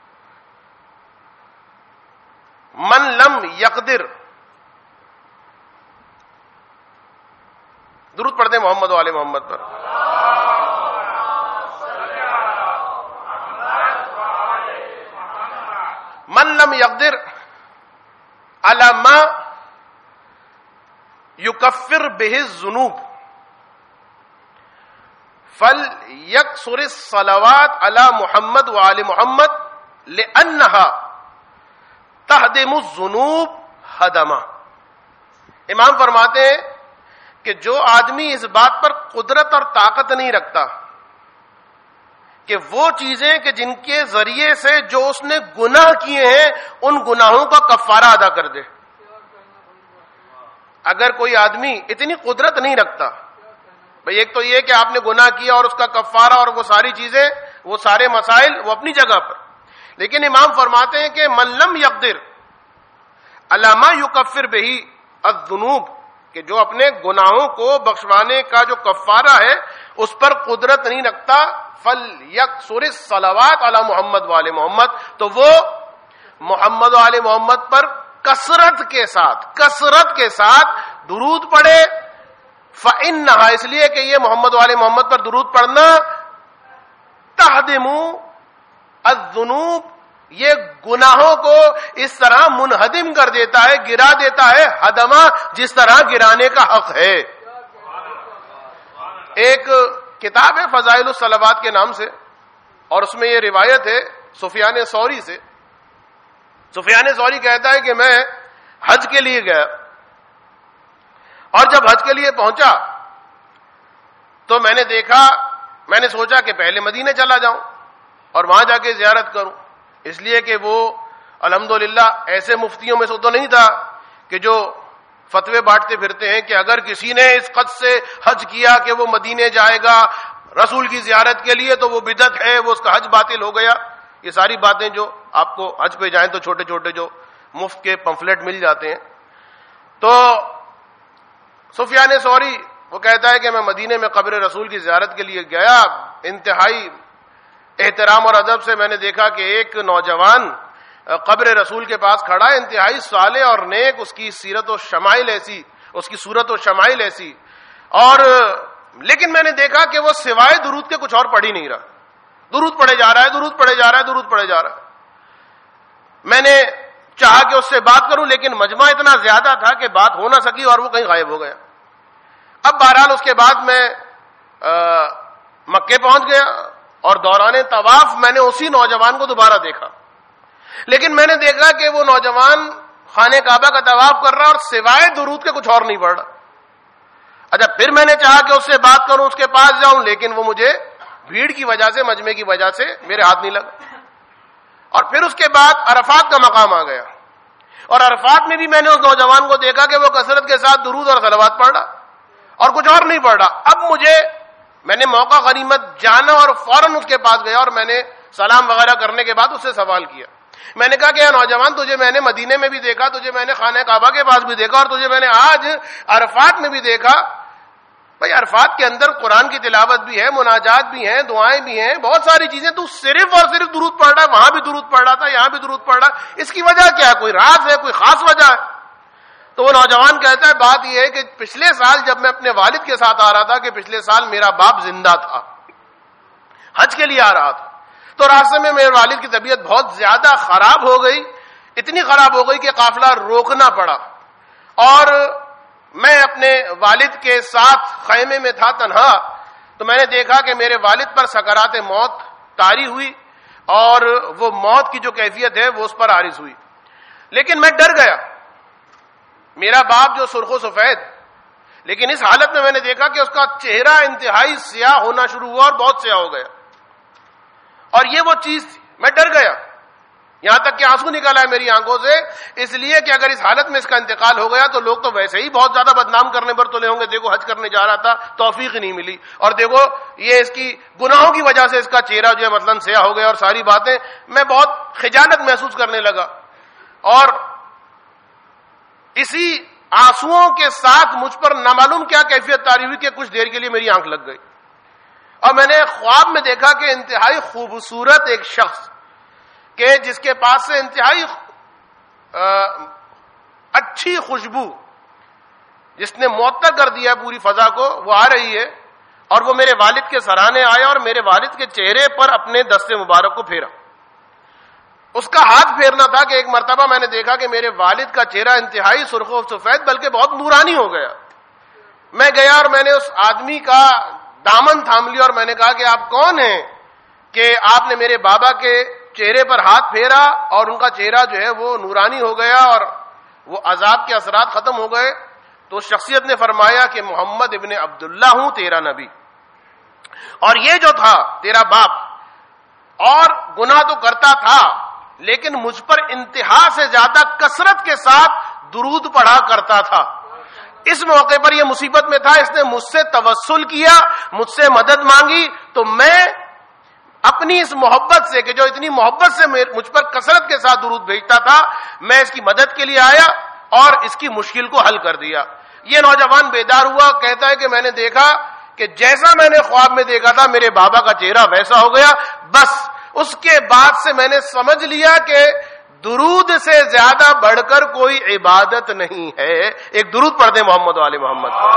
من لم یقدر، درود پڑھتے ہیں محمد والے محمد پر، من لم یقدر علی ما یکفر بہ الذنوب فلیکثر الصلوات علی محمد وآل محمد لأنہا تہدم الذنوب ہدما۔ امام فرماتے ہیں کہ جو آدمی اس بات پر قدرت اور طاقت نہیں رکھتا کہ وہ چیزیں کہ جن کے ذریعے سے جو اس نے گناہ کیے ہیں ان گناہوں کا کفارہ ادا کر دے۔ اگر کوئی آدمی اتنی قدرت نہیں رکھتا، بھئی ایک تو یہ کہ آپ نے گناہ کیا اور اس کا کفارہ اور وہ ساری چیزیں، وہ سارے مسائل وہ اپنی جگہ پر، لیکن امام فرماتے ہیں کہ من لم یقدر علی ما یکفر بہ الذنوب، کہ جو اپنے گناہوں کو بخشوانے کا جو کفارہ ہے اس پر قدرت نہیں رکھتا، فلیکثر الصلوات علی محمد وآل محمد، تو وہ محمد وآل محمد پر کثرت کے ساتھ درود پڑھے۔ فإنہا، اس لیے کہ یہ محمد وآل محمد پر درود پڑھنا تہدم الذنوب، یہ گناہوں کو اس طرح منہدم کر دیتا ہے، گرا دیتا ہے، ہدما، جس طرح گرانے کا حق ہے۔ ایک کتاب ہے فضائل الصلوات کے نام سے، اور اس میں یہ روایت ہے سفیان ثوری سے۔ سفیان ثوری کہتا ہے کہ میں حج کے لیے گیا اور جب حج کے لیے پہنچا تو میں نے سوچا کہ پہلے مدینے چلا جاؤں اور وہاں جا کے زیارت کروں، اس لیے کہ وہ الحمدللہ ایسے مفتیوں میں سے تو نہیں تھا کہ جو فتوے بانٹتے پھرتے ہیں کہ اگر کسی نے اس قصد سے حج کیا کہ وہ مدینے جائے گا رسول کی زیارت کے لیے تو وہ بدعت ہے، وہ اس کا حج باطل ہو گیا۔ یہ ساری باتیں جو آپ کو حج پہ جائیں تو چھوٹے چھوٹے جو مفت کے پمفلٹ مل جاتے ہیں۔ تو سفیان ثوری وہ کہتا ہے کہ میں مدینے میں قبر رسول کی زیارت کے لیے گیا، انتہائی احترام اور ادب سے میں نے دیکھا کہ ایک نوجوان قبر رسول کے پاس کھڑا ہے، انتہائی صالح اور نیک، اس کی سیرت و شمائل ایسی، اس کی صورت و شمائل ایسی، اور لیکن میں نے دیکھا کہ وہ سوائے درود کے کچھ اور پڑھ ہی نہیں رہا، درود پڑھے جا رہا ہے، درود پڑھے جا رہا ہے، درود پڑھے جا رہا ہے۔ میں نے چاہا کہ اس سے بات کروں لیکن مجمع اتنا زیادہ تھا کہ بات ہو نہ سکی اور وہ کہیں غائب ہو گیا۔ اب بہرحال اس کے بعد میں مکے پہنچ گیا اور دوران طواف میں نے اسی نوجوان کو دوبارہ دیکھا، لیکن میں نے دیکھا کہ وہ نوجوان خانہ کعبہ کا طواف کر رہا اور سوائے درود کے کچھ اور نہیں پڑھ رہا۔ اچھا پھر میں نے چاہا کہ اس سے بات کروں، اس کے پاس جاؤں، لیکن وہ مجھے بھیڑ کی وجہ سے، مجمع کی وجہ سے میرے ہاتھ نہیں لگا۔ اور پھر اس کے بعد عرفات کا مقام آ گیا، اور عرفات میں بھی میں نے اس نوجوان کو دیکھا کہ وہ کثرت کے ساتھ درود اور صلوات پڑھ رہا اور کچھ اور نہیں پڑھ رہا. اب میں نے موقع غنیمت جانا اور فوراً اس کے پاس گیا اور میں نے سلام وغیرہ کرنے کے بعد اس سے سوال کیا. میں نے کہا کہ نوجوان تجھے میں نے مدینے میں بھی دیکھا, تجھے میں نے خانہ کعبہ کے پاس بھی دیکھا اور تجھے میں نے آج عرفات میں بھی دیکھا. بھائی عرفات کے اندر قرآن کی تلاوت بھی ہے, مناجات بھی ہیں, دعائیں بھی ہیں, بہت ساری چیزیں, تو صرف اور صرف درود پڑھ رہا ہے. وہاں بھی درود پڑھ رہا تھا, یہاں بھی درود پڑھ رہا. اس کی وجہ کیا, کوئی راز ہے, کوئی خاص وجہ ہے؟ تو وہ نوجوان کہتا ہے بات یہ ہے کہ پچھلے سال جب میں اپنے والد کے ساتھ آ رہا تھا, کہ پچھلے سال میرا باپ زندہ تھا, حج کے لیے آ رہا تھا, تو راستے میں میرے والد کی طبیعت بہت زیادہ خراب ہو گئی, اتنی خراب ہو گئی کہ قافلہ روکنا پڑا, اور میں اپنے والد کے ساتھ خیمے میں تھا تنہا. تو میں نے دیکھا کہ میرے والد پر سکرات موت طاری ہوئی اور وہ موت کی جو کیفیت ہے وہ اس پر عارض ہوئی. لیکن میں ڈر گیا, میرا باپ جو سرخ و سفید, لیکن اس حالت میں نے دیکھا کہ اس کا چہرہ انتہائی سیاہ ہونا شروع ہوا اور بہت سیاہ ہو گیا. اور یہ وہ چیز تھی, میں ڈر گیا, یہاں تک کہ آنسو نکل آئے میری آنکھوں سے, اس لیے کہ اگر اس حالت میں اس کا انتقال ہو گیا تو لوگ تو ویسے ہی بہت زیادہ بدنام کرنے پر تلے ہوں گے. دیکھو حج کرنے جا رہا تھا, توفیق نہیں ملی, اور دیکھو یہ اس کی گناہوں کی وجہ سے اس کا چہرہ جو ہے مثلاً سیاہ ہو گیا اور ساری باتیں. میں بہت خجالت محسوس کرنے لگا, اور اسی آنسوؤں کے ساتھ مجھ پر نامعلوم کیا کیفیت طاری ہوئی کہ کچھ دیر کے لیے میری آنکھ لگ گئی, اور میں نے خواب میں دیکھا کہ انتہائی خوبصورت ایک شخص کہ جس کے پاس سے انتہائی اچھی خوشبو, جس نے معطر کر دیا پوری فضا کو, وہ آ رہی ہے, اور وہ میرے والد کے سرانے آیا اور میرے والد کے چہرے پر اپنے دست مبارک کو پھیرا. اس کا ہاتھ پھیرنا تھا کہ ایک مرتبہ میں نے دیکھا کہ میرے والد کا چہرہ انتہائی سرخ و سفید بلکہ بہت نورانی ہو گیا. میں گیا اور میں نے اس آدمی کا دامن تھام لیا اور میں نے کہا کہ آپ کون ہیں کہ آپ نے میرے بابا کے چہرے پر ہاتھ پھیرا اور ان کا چہرہ جو ہے وہ نورانی ہو گیا اور وہ عذاب کے اثرات ختم ہو گئے. تو شخصیت نے فرمایا کہ محمد ابن عبداللہ ہوں, تیرا نبی, اور یہ جو تھا تیرا باپ, اور گناہ تو کرتا تھا لیکن مجھ پر انتہا سے زیادہ کثرت کے ساتھ درود پڑھا کرتا تھا. اس موقع پر یہ مصیبت میں تھا, اس نے مجھ سے توسل کیا, مجھ سے مدد مانگی, تو میں اپنی اس محبت سے کہ جو اتنی محبت سے مجھ پر کثرت کے ساتھ درود بھیجتا تھا, میں اس کی مدد کے لیے آیا اور اس کی مشکل کو حل کر دیا. یہ نوجوان بیدار ہوا, کہتا ہے کہ میں نے دیکھا کہ جیسا میں نے خواب میں دیکھا تھا میرے بابا کا چہرہ ویسا ہو گیا. بس اس کے بعد سے میں نے سمجھ لیا کہ درود سے زیادہ بڑھ کر کوئی عبادت نہیں ہے. ایک درود پڑھ دیں محمد و آل محمد کو.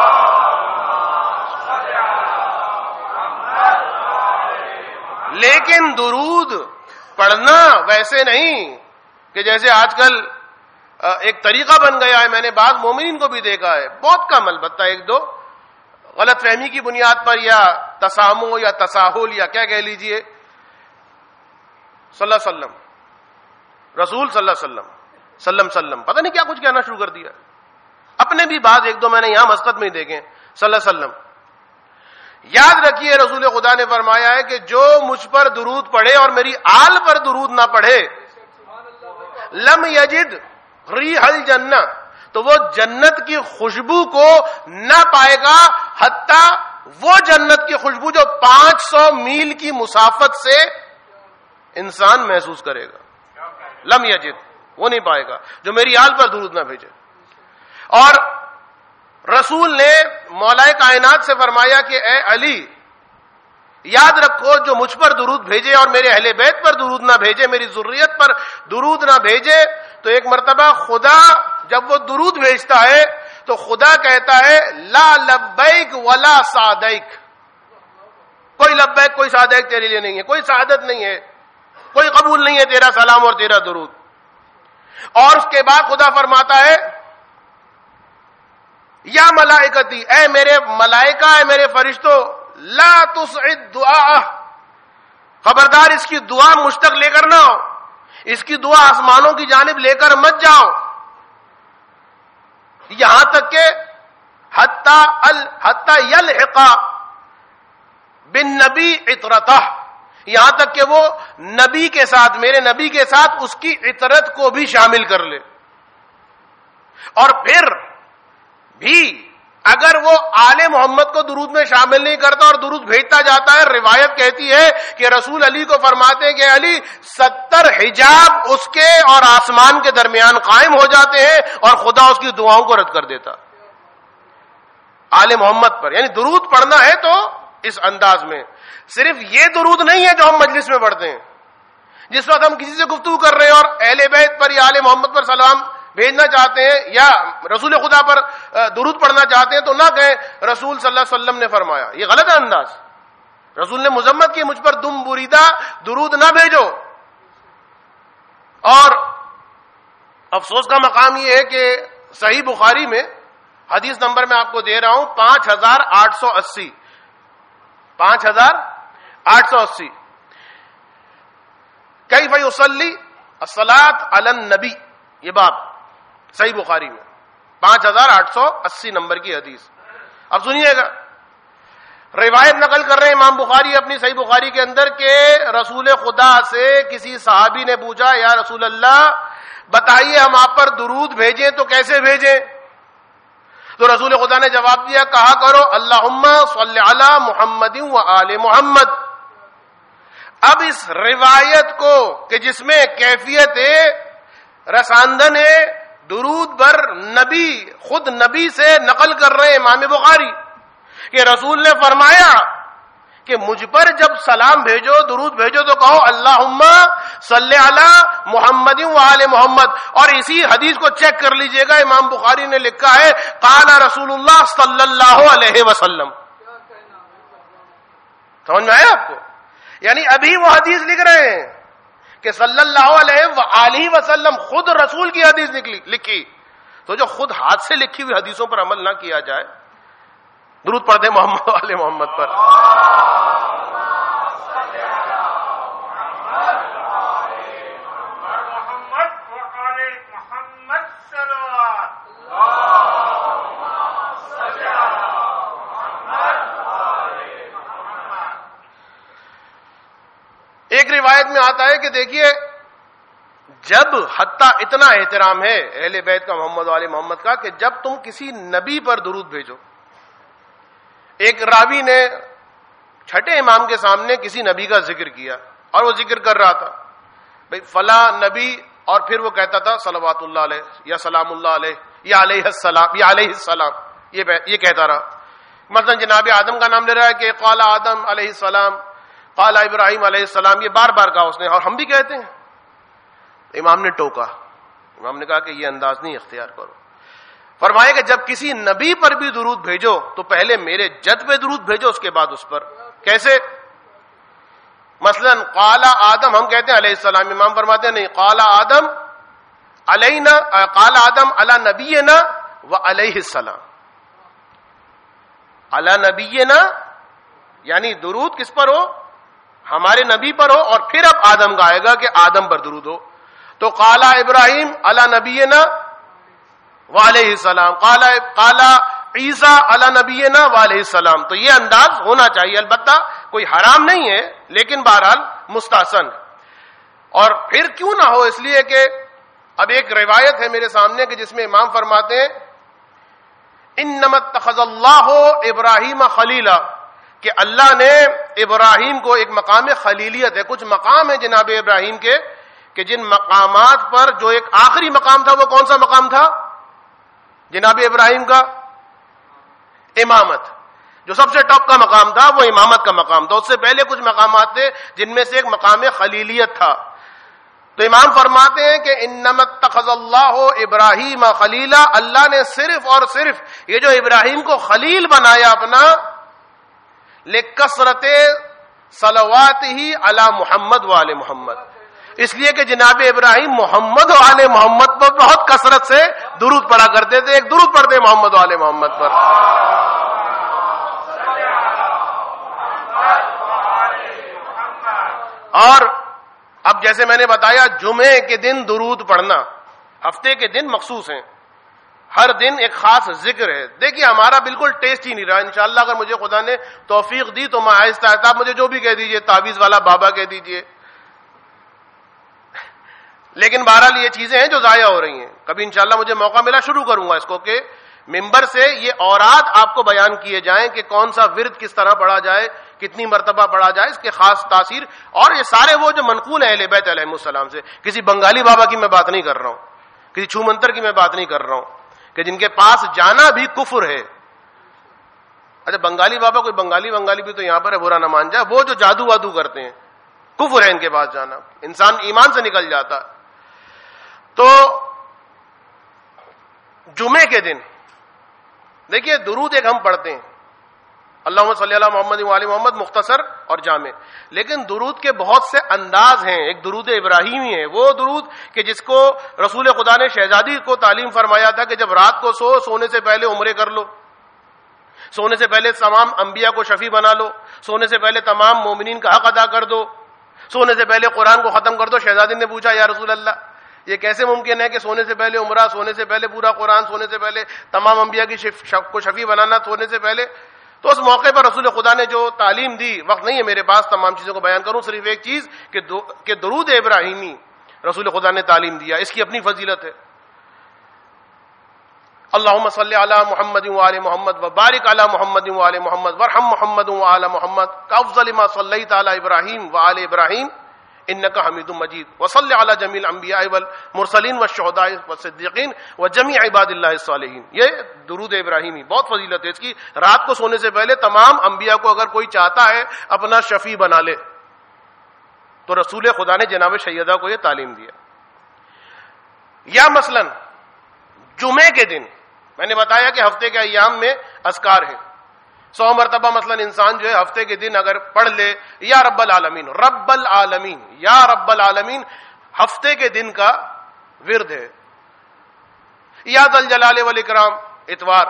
لیکن درود پڑھنا ویسے نہیں کہ جیسے آج کل ایک طریقہ بن گیا ہے. میں نے بعض مومنین کو بھی دیکھا ہے, بہت کم, البتہ ایک دو, غلط فہمی کی بنیاد پر یا تسامو یا تساہل یا کیا کہہ لیجئے, صلی اللہ علیہ وسلم, رسول صلی اللہ علیہ وسلم, پتہ نہیں کیا کچھ کہنا شروع کر دیا. اپنے بھی بعض ایک دو میں نے یہاں مسقط میں ہی دیکھے, صلی اللہ علیہ وسلم. یاد رکھیے رسول خدا نے فرمایا ہے کہ جو مجھ پر درود پڑھے اور میری آل پر درود نہ پڑھے, لم یجد ریح الجنہ, تو وہ جنت کی خوشبو کو نہ پائے گا, حتیٰ وہ جنت کی خوشبو جو 500 میل کی مسافت سے انسان محسوس کرے گا. لم یجد, وہ نہیں پائے گا جو میری آل پر درود نہ بھیجے. اور رسول نے مولا کائنات سے فرمایا کہ اے علی, یاد رکھو جو مجھ پر درود بھیجے اور میرے اہل بیت پر درود نہ بھیجے, میری ذریت پر درود نہ بھیجے, تو ایک مرتبہ خدا جب وہ درود بھیجتا ہے تو خدا کہتا ہے لا لبیک ولا سعدیک, کوئی لبیک کوئی سعدیک تیرے لیے نہیں ہے, کوئی سعادت نہیں ہے, کوئی قبول نہیں ہے تیرا سلام اور تیرا درود. اور اس کے بعد خدا فرماتا ہے یا ملائکتی, اے میرے ملائکہ, اے میرے فرشتوں, لا تسعد دعا, خبردار اس کی دعا مجھ تک لے کر نہ ہو, اس کی دعا آسمانوں کی جانب لے کر مت جاؤ, یہاں تک کہ حتی یلحق بالنبی عطرتہ, یہاں تک کہ وہ نبی کے ساتھ, میرے نبی کے ساتھ اس کی عطرت کو بھی شامل کر لے. اور پھر بھی اگر وہ آل محمد کو درود میں شامل نہیں کرتا اور درود بھیجتا جاتا ہے، روایت کہتی ہے کہ رسول علی کو فرماتے ہیں کہ علی 70 حجاب اس کے اور آسمان کے درمیان قائم ہو جاتے ہیں اور خدا اس کی دعاؤں کو رد کر دیتا آل محمد پر. یعنی درود پڑھنا ہے تو اس انداز میں. صرف یہ درود نہیں ہے جو ہم مجلس میں پڑھتے ہیں. جس وقت ہم کسی سے گفتگو کر رہے ہیں اور اہل بیت پر یا آل محمد پر سلام بھیجنا چاہتے ہیں یا رسول خدا پر درود پڑھنا چاہتے ہیں تو نہ کہیں رسول صلی اللہ علیہ وسلم نے فرمایا. یہ غلط ہے انداز. رسول نے مذمت کی، مجھ پر دم بریدہ درود نہ بھیجو. اور افسوس کا مقام یہ ہے کہ صحیح بخاری میں حدیث نمبر میں آپ کو دے رہا ہوں 5880 5880 کیف یصلی الصلاۃ علی النبی، یہ باب صحیح بخاری میں 5880 نمبر کی حدیث. اب سنیے گا، روایت نقل کر رہے ہیں امام بخاری اپنی صحیح بخاری کے اندر کہ رسول خدا سے کسی صحابی نے پوچھا یا رسول اللہ بتائیے ہم آپ پر درود بھیجیں تو کیسے بھیجیں؟ تو رسول خدا نے جواب دیا، کہا کرو اللہم صلی علی محمد و آل محمد. اب اس روایت کو کہ جس میں کیفیت رساندن درود بر نبی خود نبی سے نقل کر رہے ہیں امام بخاری کہ رسول نے فرمایا کہ مجھ پر جب سلام بھیجو درود بھیجو تو کہو اللہم صلی علی محمد و آل محمد. اور اسی حدیث کو چیک کر لیجئے گا، امام بخاری نے لکھا ہے قال رسول اللہ صلی اللہ علیہ وسلم. سمجھ میں آیا آپ کو؟ یعنی ابھی وہ حدیث لکھ رہے ہیں کہ صلی اللہ علیہ وآلہ وسلم، خود رسول کی حدیث لکھی. تو جو خود ہاتھ سے لکھی ہوئی حدیثوں پر عمل نہ کیا جائے. درود پڑھتے محمد والے محمد پر. ایک روایت میں آتا ہے کہ دیکھیے جب حتیٰ اتنا احترام ہے اہل بیت کا محمد والے محمد کا کہ جب تم کسی نبی پر درود بھیجو. ایک راوی نے چھٹے امام کے سامنے کسی نبی کا ذکر کیا اور وہ ذکر کر رہا تھا بھئی فلاں نبی، اور پھر وہ کہتا تھا صلوات اللہ علیہ یا سلام اللہ علیہ یا علیہ السلام یا علیہ السلام، یہ کہتا رہا. مثلا جناب آدم کا نام لے رہا ہے کہ قال آدم علیہ السلام، قال ابراہیم علیہ السلام، یہ بار بار کہا اس نے، اور ہم بھی کہتے ہیں. امام نے ٹوکا، امام نے کہا کہ یہ انداز نہیں اختیار کرو. فرمایا کہ جب کسی نبی پر بھی درود بھیجو تو پہلے میرے جد پہ درود بھیجو، اس کے بعد اس پر. کیسے؟ مثلا قال آدم ہم کہتے ہیں علیہ السلام، امام فرماتے ہیں نہیں، قال آدم علینا، قال آدم علی نبینا و علیہ السلام. علی نبینا یعنی درود کس پر ہو؟ ہمارے نبی پر ہو، اور پھر اب آدم کا آئے گا کہ آدم پر درود ہو. تو قال ابراہیم علی نبینا وعلیہ السلام، قال عیسیٰ علی نبینا وعلیہ السلام. تو یہ انداز ہونا چاہیے، البتہ کوئی حرام نہیں ہے لیکن بہرحال مستحسن. اور پھر کیوں نہ ہو، اس لیے کہ اب ایک روایت ہے میرے سامنے کہ جس میں امام فرماتے ہیں انما اتخذ اللہ ابراہیم خلیلا، کہ اللہ نے ابراہیم کو ایک مقام خلیلیت ہے. کچھ مقام ہے جناب ابراہیم کے کہ جن مقامات پر جو ایک آخری مقام تھا وہ کون سا مقام تھا جناب ابراہیم کا؟ امامت. جو سب سے ٹاپ کا مقام تھا وہ امامت کا مقام تھا. اس سے پہلے کچھ مقامات تھے جن میں سے ایک مقام خلیلیت تھا. تو امام فرماتے ہیں کہ انما اتخذ اللہ ابراہیم خلیلا، اللہ نے صرف اور صرف یہ جو ابراہیم کو خلیل بنایا اپنا لکثرت صلواتہ علی محمد و آل محمد، اس لیے کہ جناب ابراہیم محمد و آل محمد پر بہت کثرت سے درود پڑھا کرتے تھے. ایک درود پڑھتے محمد و آل محمد پر. اور اب جیسے میں نے بتایا جمعے کے دن درود پڑھنا، ہفتے کے دن مخصوص ہیں، ہر دن ایک خاص ذکر ہے. دیکھیے ہمارا بالکل ٹیسٹ ہی نہیں رہا. انشاءاللہ اگر مجھے خدا نے توفیق دی تو میں آہستہ آہستہ، آپ مجھے جو بھی کہہ دیجئے، تعویذ والا بابا کہہ دیجئے، لیکن بہرحال یہ چیزیں ہیں جو ضائع ہو رہی ہیں. کبھی انشاءاللہ مجھے موقع ملا شروع کروں گا اس کو کہ ممبر سے یہ اوراد آپ کو بیان کیے جائیں کہ کون سا ورد کس طرح پڑھا جائے, کتنی مرتبہ پڑھا جائے, اس کے خاص تاثیر. اور یہ سارے وہ جو منقول ہیں اہل بیت علیہ السلام سے, کسی بنگالی بابا کی میں بات نہیں کر رہا ہوں, کسی چھو منتر کی میں بات نہیں کر رہا ہوں کہ جن کے پاس جانا بھی کفر ہے. اچھا بنگالی بابا, کوئی بنگالی بھی تو یہاں پر ہے, برا نہ مان جائے, وہ جو جادو وادو کرتے ہیں کفر ہے ان کے پاس جانا, انسان ایمان سے نکل جاتا. تو جمعے کے دن دیکھیے درود ایک ہم پڑھتے ہیں, اللہم صلی علی محمد و آل محمد, مختصر اور جامع, لیکن درود کے بہت سے انداز ہیں. ایک درود ابراہیمی ہے, وہ درود کہ جس کو رسول خدا نے شہزادی کو تعلیم فرمایا تھا کہ جب رات کو سونے سے پہلے عمرے کر لو, سونے سے پہلے تمام انبیاء کو شفیع بنا لو, سونے سے پہلے تمام مومنین کا حق ادا کر دو, سونے سے پہلے قرآن کو ختم کر دو. شہزادی نے پوچھا یا رسول اللہ یہ کیسے ممکن ہے کہ سونے سے پہلے عمرہ, سونے سے پہلے پورا قرآن, سونے سے پہلے تمام انبیاء کی کو شفیع بنانا سونے سے پہلے. تو اس موقع پر رسول خدا نے جو تعلیم دی, وقت نہیں ہے میرے پاس تمام چیزوں کو بیان کروں, صرف ایک چیز کہ درود ابراہیمی رسول خدا نے تعلیم دیا, اس کی اپنی فضیلت ہے. اللہم صلی علی محمد و آل محمد وبارک علی محمد و آل محمد وارحم محمد و آل محمد کافضل ما صلیت علی ابراہیم و آل ابراہیم انک حمید مجید وصلی علی جمیع الانبیاء والمرسلین والشہداء والصدیقین وجمیع عباد اللہ الصالحین. یہ درود ابراہیمی بہت فضیلت ہے اس کی. رات کو سونے سے پہلے تمام انبیاء کو اگر کوئی چاہتا ہے اپنا شفیع بنا لے تو رسول خدا نے جناب سیدہ کو یہ تعلیم دیا. یا مثلا جمعے کے دن میں نے بتایا کہ ہفتے کے ایام میں اذکار ہیں, 100 مرتبہ مثلا انسان جو ہے ہفتے کے دن اگر پڑھ لے یا رب العالمین, رب العالمین, یا رب العالمین ہفتے کے دن کا ورد ہے. یا ذل جلال والاکرام اتوار,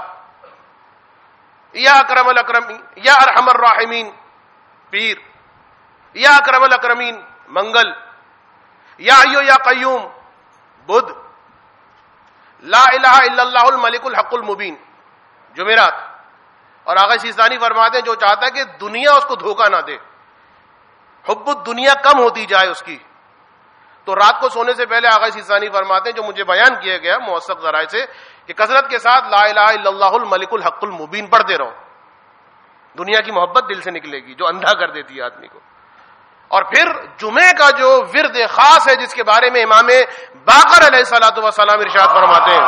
یا اکرم الاکرمین, یا ارحم الراحمین پیر, یا اکرم الاکرمین منگل, یا حی یا قیوم بدھ, لا الہ الا اللہ الملک الحق المبین جمعرات. اور آغا سیستانی فرماتے ہیں جو چاہتا ہے کہ دنیا اس کو دھوکہ نہ دے, حب الدنیا کم ہوتی جائے اس کی, تو رات کو سونے سے پہلے آغا سیستانی فرماتے ہیں جو مجھے بیان کیا گیا موثق ذرائع سے کہ کثرت کے ساتھ لا الہ الا اللہ الملک الحق المبین پڑھتے رہو, دنیا کی محبت دل سے نکلے گی جو اندھا کر دیتی ہے آدمی کو. اور پھر جمعے کا جو ورد خاص ہے جس کے بارے میں امام باقر علیہ الصلوۃ والسلام ارشاد فرماتے ہیں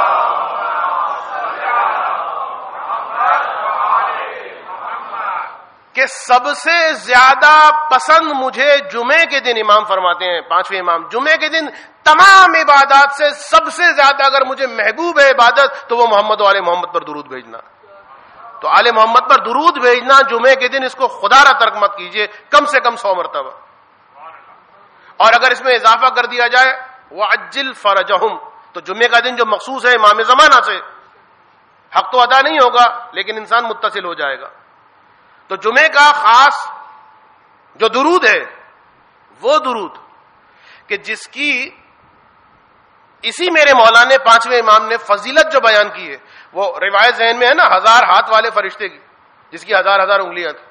کہ سب سے زیادہ پسند مجھے جمعے کے دن, امام فرماتے ہیں پانچویں امام, جمعے کے دن تمام عبادات سے سب سے زیادہ اگر مجھے محبوب ہے عبادت تو وہ محمد و آل محمد پر درود بھیجنا. تو آل محمد پر درود بھیجنا جمعے کے دن, اس کو خدا را ترک مت کیجئے, کم سے کم 100 مرتبہ. اور اگر اس میں اضافہ کر دیا جائے وعجل فرجہم, تو جمعے کا دن جو مخصوص ہے امام زمانہ سے, حق تو ادا نہیں ہوگا لیکن انسان متصل ہو جائے گا. تو جمعے کا خاص جو درود ہے وہ درود کہ جس کی اسی میرے مولا نے پانچویں امام نے فضیلت جو بیان کی ہے, وہ روایت ذہن میں ہے نا 1000 ہاتھ والے فرشتے کی جس کی 1000 انگلیاں تھیں,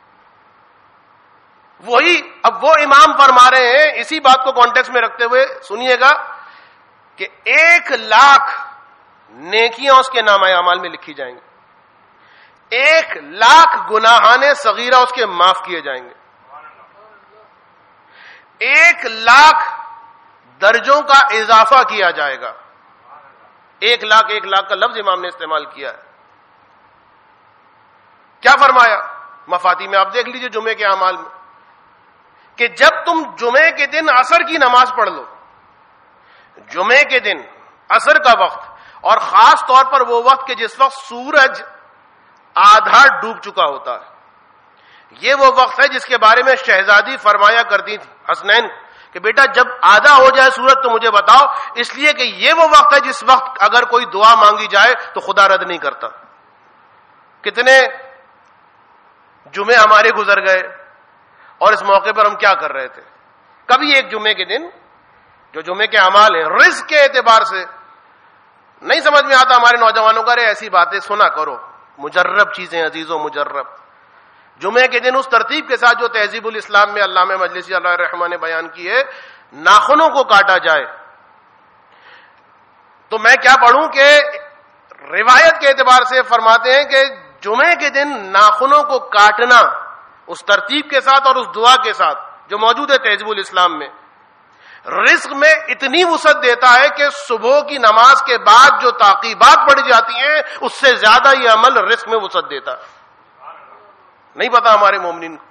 وہی اب وہ امام فرما رہے ہیں اسی بات کو کانٹیکس میں رکھتے ہوئے سنیے گا کہ 1,00,000 نیکیاں اس کے نامہ اعمال میں لکھی جائیں گی, 1,00,000 گناہان صغیرہ اس کے معاف کیے جائیں گے, 1,00,000 درجوں کا اضافہ کیا جائے گا. 1,00,000 کا لفظ امام نے استعمال کیا ہے. کیا فرمایا مفاتی میں آپ دیکھ لیجئے جمعے کے اعمال میں کہ جب تم جمعے کے دن عصر کی نماز پڑھ لو, جمعے کے دن عصر کا وقت, اور خاص طور پر وہ وقت کہ جس وقت سورج آدھا ڈوب چکا ہوتا ہے, یہ وہ وقت ہے جس کے بارے میں شہزادی فرمایا کرتی تھی حسنین کہ بیٹا جب آدھا ہو جائے سورج تو مجھے بتاؤ, اس لیے کہ یہ وہ وقت ہے جس وقت اگر کوئی دعا مانگی جائے تو خدا رد نہیں کرتا. کتنے جمعے ہمارے گزر گئے اور اس موقع پر ہم کیا کر رہے تھے. کبھی ایک جمعے کے دن جو جمعے کے اعمال ہیں رزق کے اعتبار سے نہیں سمجھ میں آتا ہمارے نوجوانوں کا, ایسی باتیں سنا کرو, مجرب چیزیں عزیزوں مجرب. جمعے کے دن اس ترتیب کے ساتھ جو تہذیب الاسلام میں علامہ مجلسی اللہ الرحمہ نے بیان کی ہے, ناخنوں کو کاٹا جائے تو میں کیا پڑھوں کہ روایت کے اعتبار سے فرماتے ہیں کہ جمعے کے دن ناخنوں کو کاٹنا اس ترتیب کے ساتھ اور اس دعا کے ساتھ جو موجود ہے تہذیب الاسلام میں، رزق میں اتنی وسعت دیتا ہے کہ صبح کی نماز کے بعد جو تعقیبات پڑھی جاتی ہیں اس سے زیادہ یہ عمل رزق میں وسعت دیتا ہے. نہیں پتا ہمارے مومنین کو.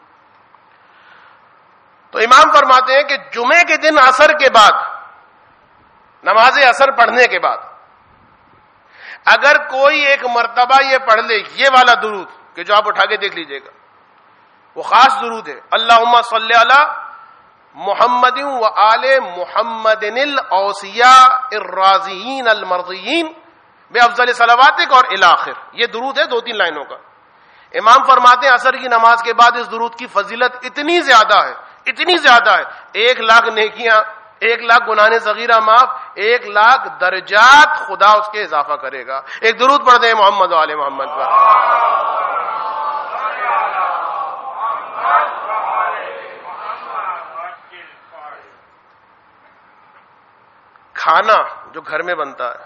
تو امام فرماتے ہیں کہ جمعے کے دن عصر کے بعد، نماز عصر پڑھنے کے بعد اگر کوئی ایک مرتبہ یہ پڑھ لے یہ والا درود کہ جو آپ اٹھا کے دیکھ لیجئے گا، وہ خاص درود ہے، اللہم صلی علی محمد و آل محمد الاوصیاء الرازیین المرضیین بافضل صلواتک اور الی آخر. یہ درود ہے 2-3 لائنوں کا. امام فرماتے ہیں عصر کی نماز کے بعد اس درود کی فضیلت اتنی زیادہ ہے، اتنی زیادہ ہے، 1,00,000 نیکیاں، 1,00,000 گناہ صغیرہ معاف، 1,00,000 درجات خدا اس کے اضافہ کرے گا. ایک درود پڑھ دیں محمد و آل محمد پر. کھانا جو گھر میں بنتا ہے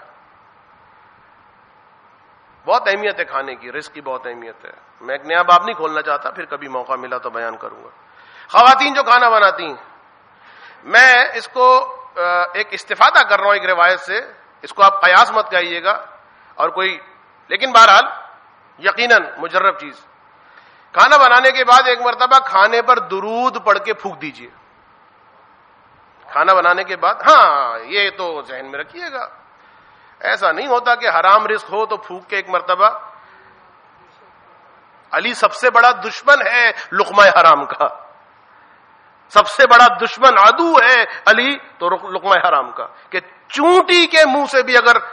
بہت اہمیت ہے، کھانے کی، رزق کی بہت اہمیت ہے. میں ایک نیا باب نہیں کھولنا چاہتا، پھر کبھی موقع ملا تو بیان کروں گا. خواتین جو کھانا بناتی ہیں، میں اس کو ایک استفادہ کر رہا ہوں ایک روایت سے، اس کو آپ قیاس مت کہیے گا اور کوئی، لیکن بہرحال یقیناً مجرب چیز. کھانا بنانے کے بعد ایک مرتبہ کھانے پر درود پڑھ کے پھونک دیجئے. کھانا بنانے کے بعد، ہاں یہ تو ذہن میں رکھیے گا، ایسا نہیں ہوتا کہ حرام رزق ہو تو پھونک کے ایک مرتبہ. علی سب سے بڑا دشمن ہے لقمہ حرام کا، سب سے بڑا دشمن عدو ہے علی تو لقمہ حرام کا، کہ چونٹی کے منہ سے بھی اگر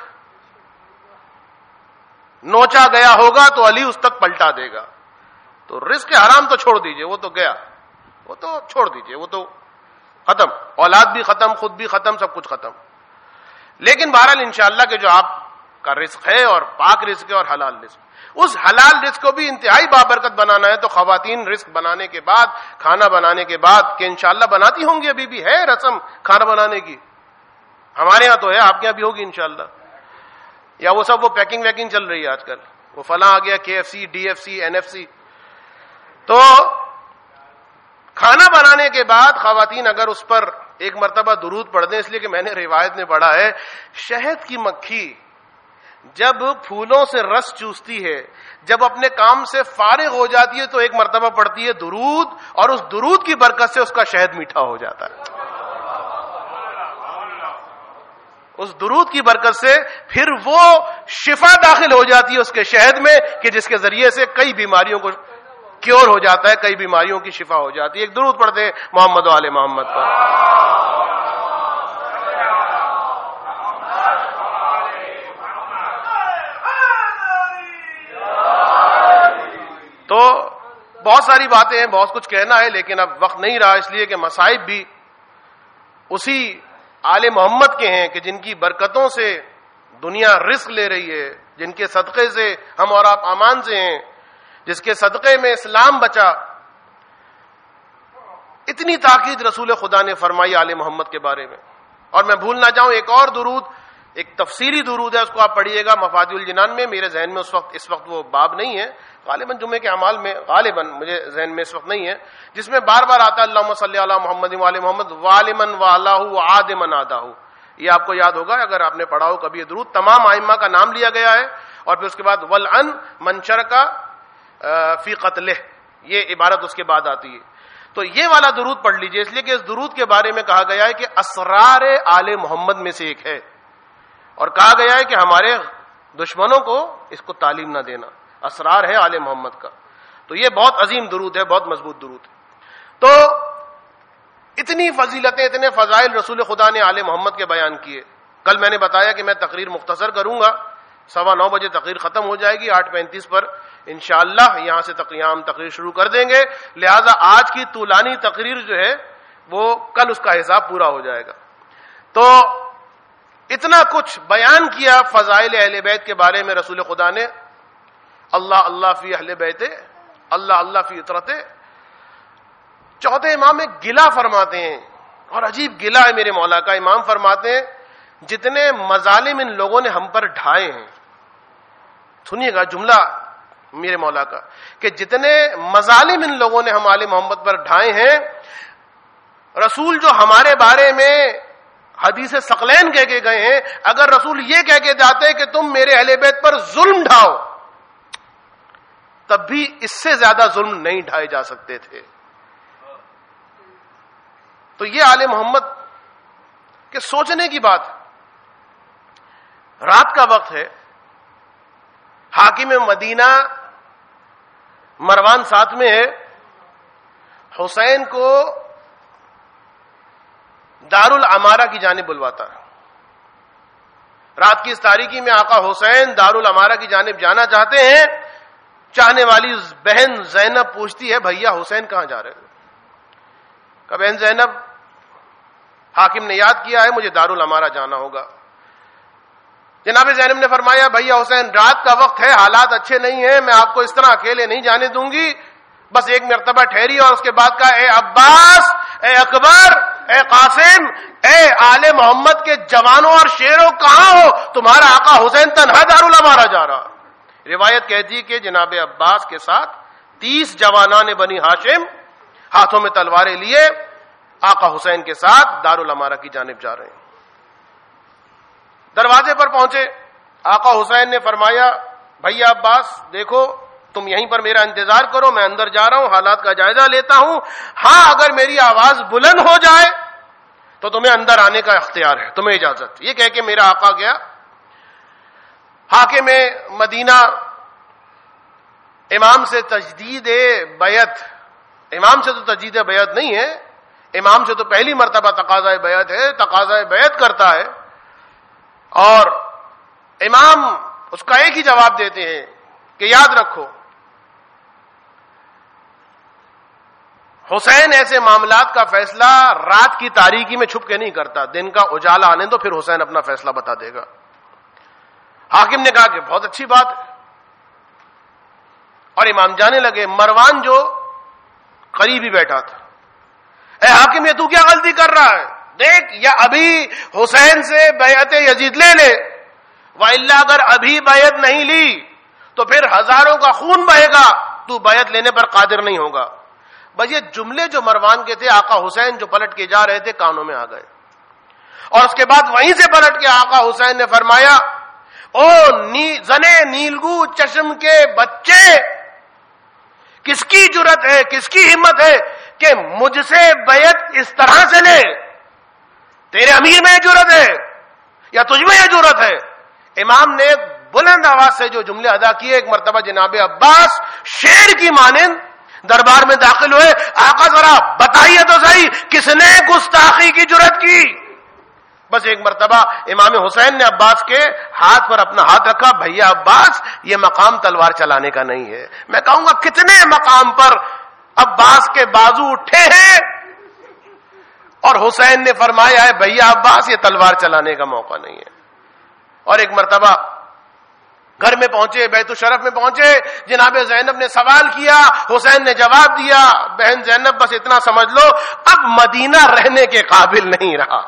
نوچا گیا ہوگا تو علی اس تک پلٹا دے گا. تو رزق حرام تو چھوڑ دیجئے، وہ تو گیا، وہ تو چھوڑ دیجئے، وہ تو ختم، اولاد بھی ختم، خود بھی ختم، سب کچھ ختم. لیکن بہرحال انشاءاللہ کہ جو آپ کا رزق ہے اور پاک رزق ہے اور حلال رزق، اس حلال رزق کو بھی انتہائی بابرکت بنانا ہے. تو خواتین رزق بنانے کے بعد، کھانا بنانے کے بعد، کہ انشاءاللہ بناتی ہوں گی، ابھی بھی ہے رسم کھانا بنانے کی، ہمارے ہاں تو ہے، آپ کے یہاں بھی ہوگی انشاءاللہ. یا وہ سب وہ پیکنگ ویکنگ چل رہی ہے آج کل، وہ فلاں آ گیا KFC DFC NFC. تو کھانا بنانے کے بعد خواتین اگر اس پر ایک مرتبہ درود پڑھ دیں، اس لیے کہ میں نے روایت میں پڑھا ہے شہد کی مکھی جب پھولوں سے رس چوستی ہے، جب اپنے کام سے فارغ ہو جاتی ہے تو ایک مرتبہ پڑھتی ہے درود، اور اس درود کی برکت سے اس کا شہد میٹھا ہو جاتا ہے. اس درود کی برکت سے پھر وہ شفا داخل ہو جاتی ہے اس کے شہد میں، کہ جس کے ذریعے سے کئی بیماریوں کو کیور ہو جاتا ہے، کئی بیماریوں کی شفا ہو جاتی ہے. ایک درود پڑھ دیں محمد و آل محمد پر. تو بہت ساری باتیں ہیں، بہت کچھ کہنا ہے، لیکن اب وقت نہیں رہا، اس لیے کہ مصائب بھی اسی آل محمد کے ہیں کہ جن کی برکتوں سے دنیا رزق لے رہی ہے، جن کے صدقے سے ہم اور آپ امان سے ہیں، جس کے صدقے میں اسلام بچا. اتنی تاکید رسول خدا نے فرمائی آل محمد کے بارے میں. اور میں بھول نہ جاؤں ایک اور درود، ایک تفسیری درود ہے، اس کو آپ پڑھیے گا مفاتیح الجنان میں. میرے ذہن میں اس وقت وہ باب نہیں ہے، غالباً جمعے کے اعمال میں، غالباً مجھے ذہن میں اس وقت نہیں ہے، جس میں بار بار آتا ہے اللہم صلی علی محمد و آل محمد والمن والہ وعادمن عادہ. یہ آپ کو یاد ہوگا اگر آپ نے پڑھا ہو کبھی. یہ درود تمام ائمہ کا نام لیا گیا ہے، اور پھر اس کے بعد ولعن من شرک فی قتلہ، یہ عبارت اس کے بعد آتی ہے. تو یہ والا درود پڑھ لیجئے، اس لیے کہ اس درود کے بارے میں کہا گیا ہے کہ اسرار آل محمد میں سے ایک ہے، اور کہا گیا ہے کہ ہمارے دشمنوں کو اس کو تعلیم نہ دینا، اسرار ہے آل محمد کا. تو یہ بہت عظیم درود ہے، بہت مضبوط درود ہے. تو اتنی فضیلتیں، اتنے فضائل رسول خدا نے آل محمد کے بیان کیے. کل میں نے بتایا کہ میں تقریر مختصر کروں گا، 9:15 بجے تقریر ختم ہو جائے گی، 8:35 پر انشاءاللہ یہاں سے ہم تقریر شروع کر دیں گے. لہذا آج کی طولانی تقریر جو ہے وہ کل اس کا حساب پورا ہو جائے گا. تو اتنا کچھ بیان کیا فضائل اہل بیت کے بارے میں رسول خدا نے. اللہ اللہ فی اہل بیت، اللہ اللہ فی اطرت. چوتھے امام گلہ فرماتے ہیں، اور عجیب گلہ ہے میرے مولا کا. امام فرماتے ہیں جتنے مظالم ان لوگوں نے ہم پر ڈھائے ہیں، سنیے گا جملہ میرے مولا کا، کہ جتنے مظالم ان لوگوں نے ہم آل محمد پر ڈھائے ہیں، رسول جو ہمارے بارے میں حدیث ثقلین کہہ کے گئے ہیں، اگر رسول یہ کہہ کے جاتے کہ تم میرے اہل بیت پر ظلم ڈھاؤ، تب بھی اس سے زیادہ ظلم نہیں ڈھائے جا سکتے تھے۔ تو یہ آل محمد کے سوچنے کی بات ہے۔ رات کا وقت ہے، حاکم مدینہ مروان ساتھ میں ہے، حسین کو دارالعمارہ کی جانب بلواتا ہے۔ رات کی اس تاریکی میں آقا حسین دارالعمارہ کی جانب جانا چاہتے ہیں۔ چاہنے والی بہن زینب پوچھتی ہے بھیا حسین کہاں جا رہے ہیں؟ کہ بہن زینب، حاکم نے یاد کیا ہے مجھے دارالعمارہ جانا ہوگا۔ جناب زینب نے فرمایا بھیا حسین رات کا وقت ہے، حالات اچھے نہیں ہیں، میں آپ کو اس طرح اکیلے نہیں جانے دوں گی، بس ایک مرتبہ ٹھہری، اور اس کے بعد کہا اے عباس، اے اکبر، اے قاسم، اے آل محمد کے جوانوں اور شیروں کہاں ہو؟ تمہارا آقا حسین تنہا دارالعمارہ جا رہا۔ روایت کہتی کہ جناب عباس کے ساتھ 30 جوانان بنی ہاشم ہاتھوں میں تلواریں لیے آقا حسین کے ساتھ دارالعمارہ کی جانب جا رہے ہیں۔ دروازے پر پہنچے، آقا حسین نے فرمایا بھیا عباس دیکھو تم یہیں پر میرا انتظار کرو، میں اندر جا رہا ہوں، حالات کا جائزہ لیتا ہوں، ہاں اگر میری آواز بلند ہو جائے تو تمہیں اندر آنے کا اختیار ہے، تمہیں اجازت۔ یہ کہہ کے میرا آقا گیا۔ حاکم مدینہ امام سے تجدید بیعت، امام سے تو تجدید بیعت نہیں ہے، امام سے تو پہلی مرتبہ تقاضا بیعت ہے، تقاضا بیعت کرتا ہے، اور امام اس کا ایک ہی جواب دیتے ہیں کہ یاد رکھو حسین ایسے معاملات کا فیصلہ رات کی تاریکی میں چھپ کے نہیں کرتا، دن کا اجالا آنے دو پھر حسین اپنا فیصلہ بتا دے گا۔ حاکم نے کہا کہ بہت اچھی بات ہے، اور امام جانے لگے۔ مروان جو قریب ہی بیٹھا تھا، اے حاکم یہ تو کیا غلطی کر رہا ہے؟ دیکھ یا ابھی حسین سے بیعت یزید لے لے، وَإِلَّا اگر ابھی بیعت نہیں لی تو پھر ہزاروں کا خون بہے گا، تو بیعت لینے پر قادر نہیں ہوگا۔ بس یہ جملے جو مروان کے تھے آقا حسین جو پلٹ کے جا رہے تھے کانوں میں آ گئے، اور اس کے بعد وہیں سے پلٹ کے آقا حسین نے فرمایا او زنے نیلگو چشم کے بچے، کس کی جرت ہے، کس کی ہمت ہے کہ مجھ سے بیعت اس طرح سے لے؟ تیرے امیر میں یہ جرت ہے یا تجھ میں یہ جرت ہے؟ امام نے بلند آواز سے جو جملے ادا کیے، ایک مرتبہ جناب عباس شیر کی مانند دربار میں داخل ہوئے، آقا ذرا بتائیے تو صحیح کس نے گستاخی کی جرت کی؟ بس ایک مرتبہ امام حسین نے عباس کے ہاتھ پر اپنا ہاتھ رکھا، بھیا عباس یہ مقام تلوار چلانے کا نہیں ہے۔ میں کہوں گا کتنے مقام پر عباس کے بازو اٹھے ہیں اور حسین نے فرمایا ہے بھیا عباس یہ تلوار چلانے کا موقع نہیں ہے۔ اور ایک مرتبہ گھر میں پہنچے، بیت الشرف میں پہنچے، جناب زینب نے سوال کیا، حسین نے جواب دیا، بہن زینب بس اتنا سمجھ لو اب مدینہ رہنے کے قابل نہیں رہا،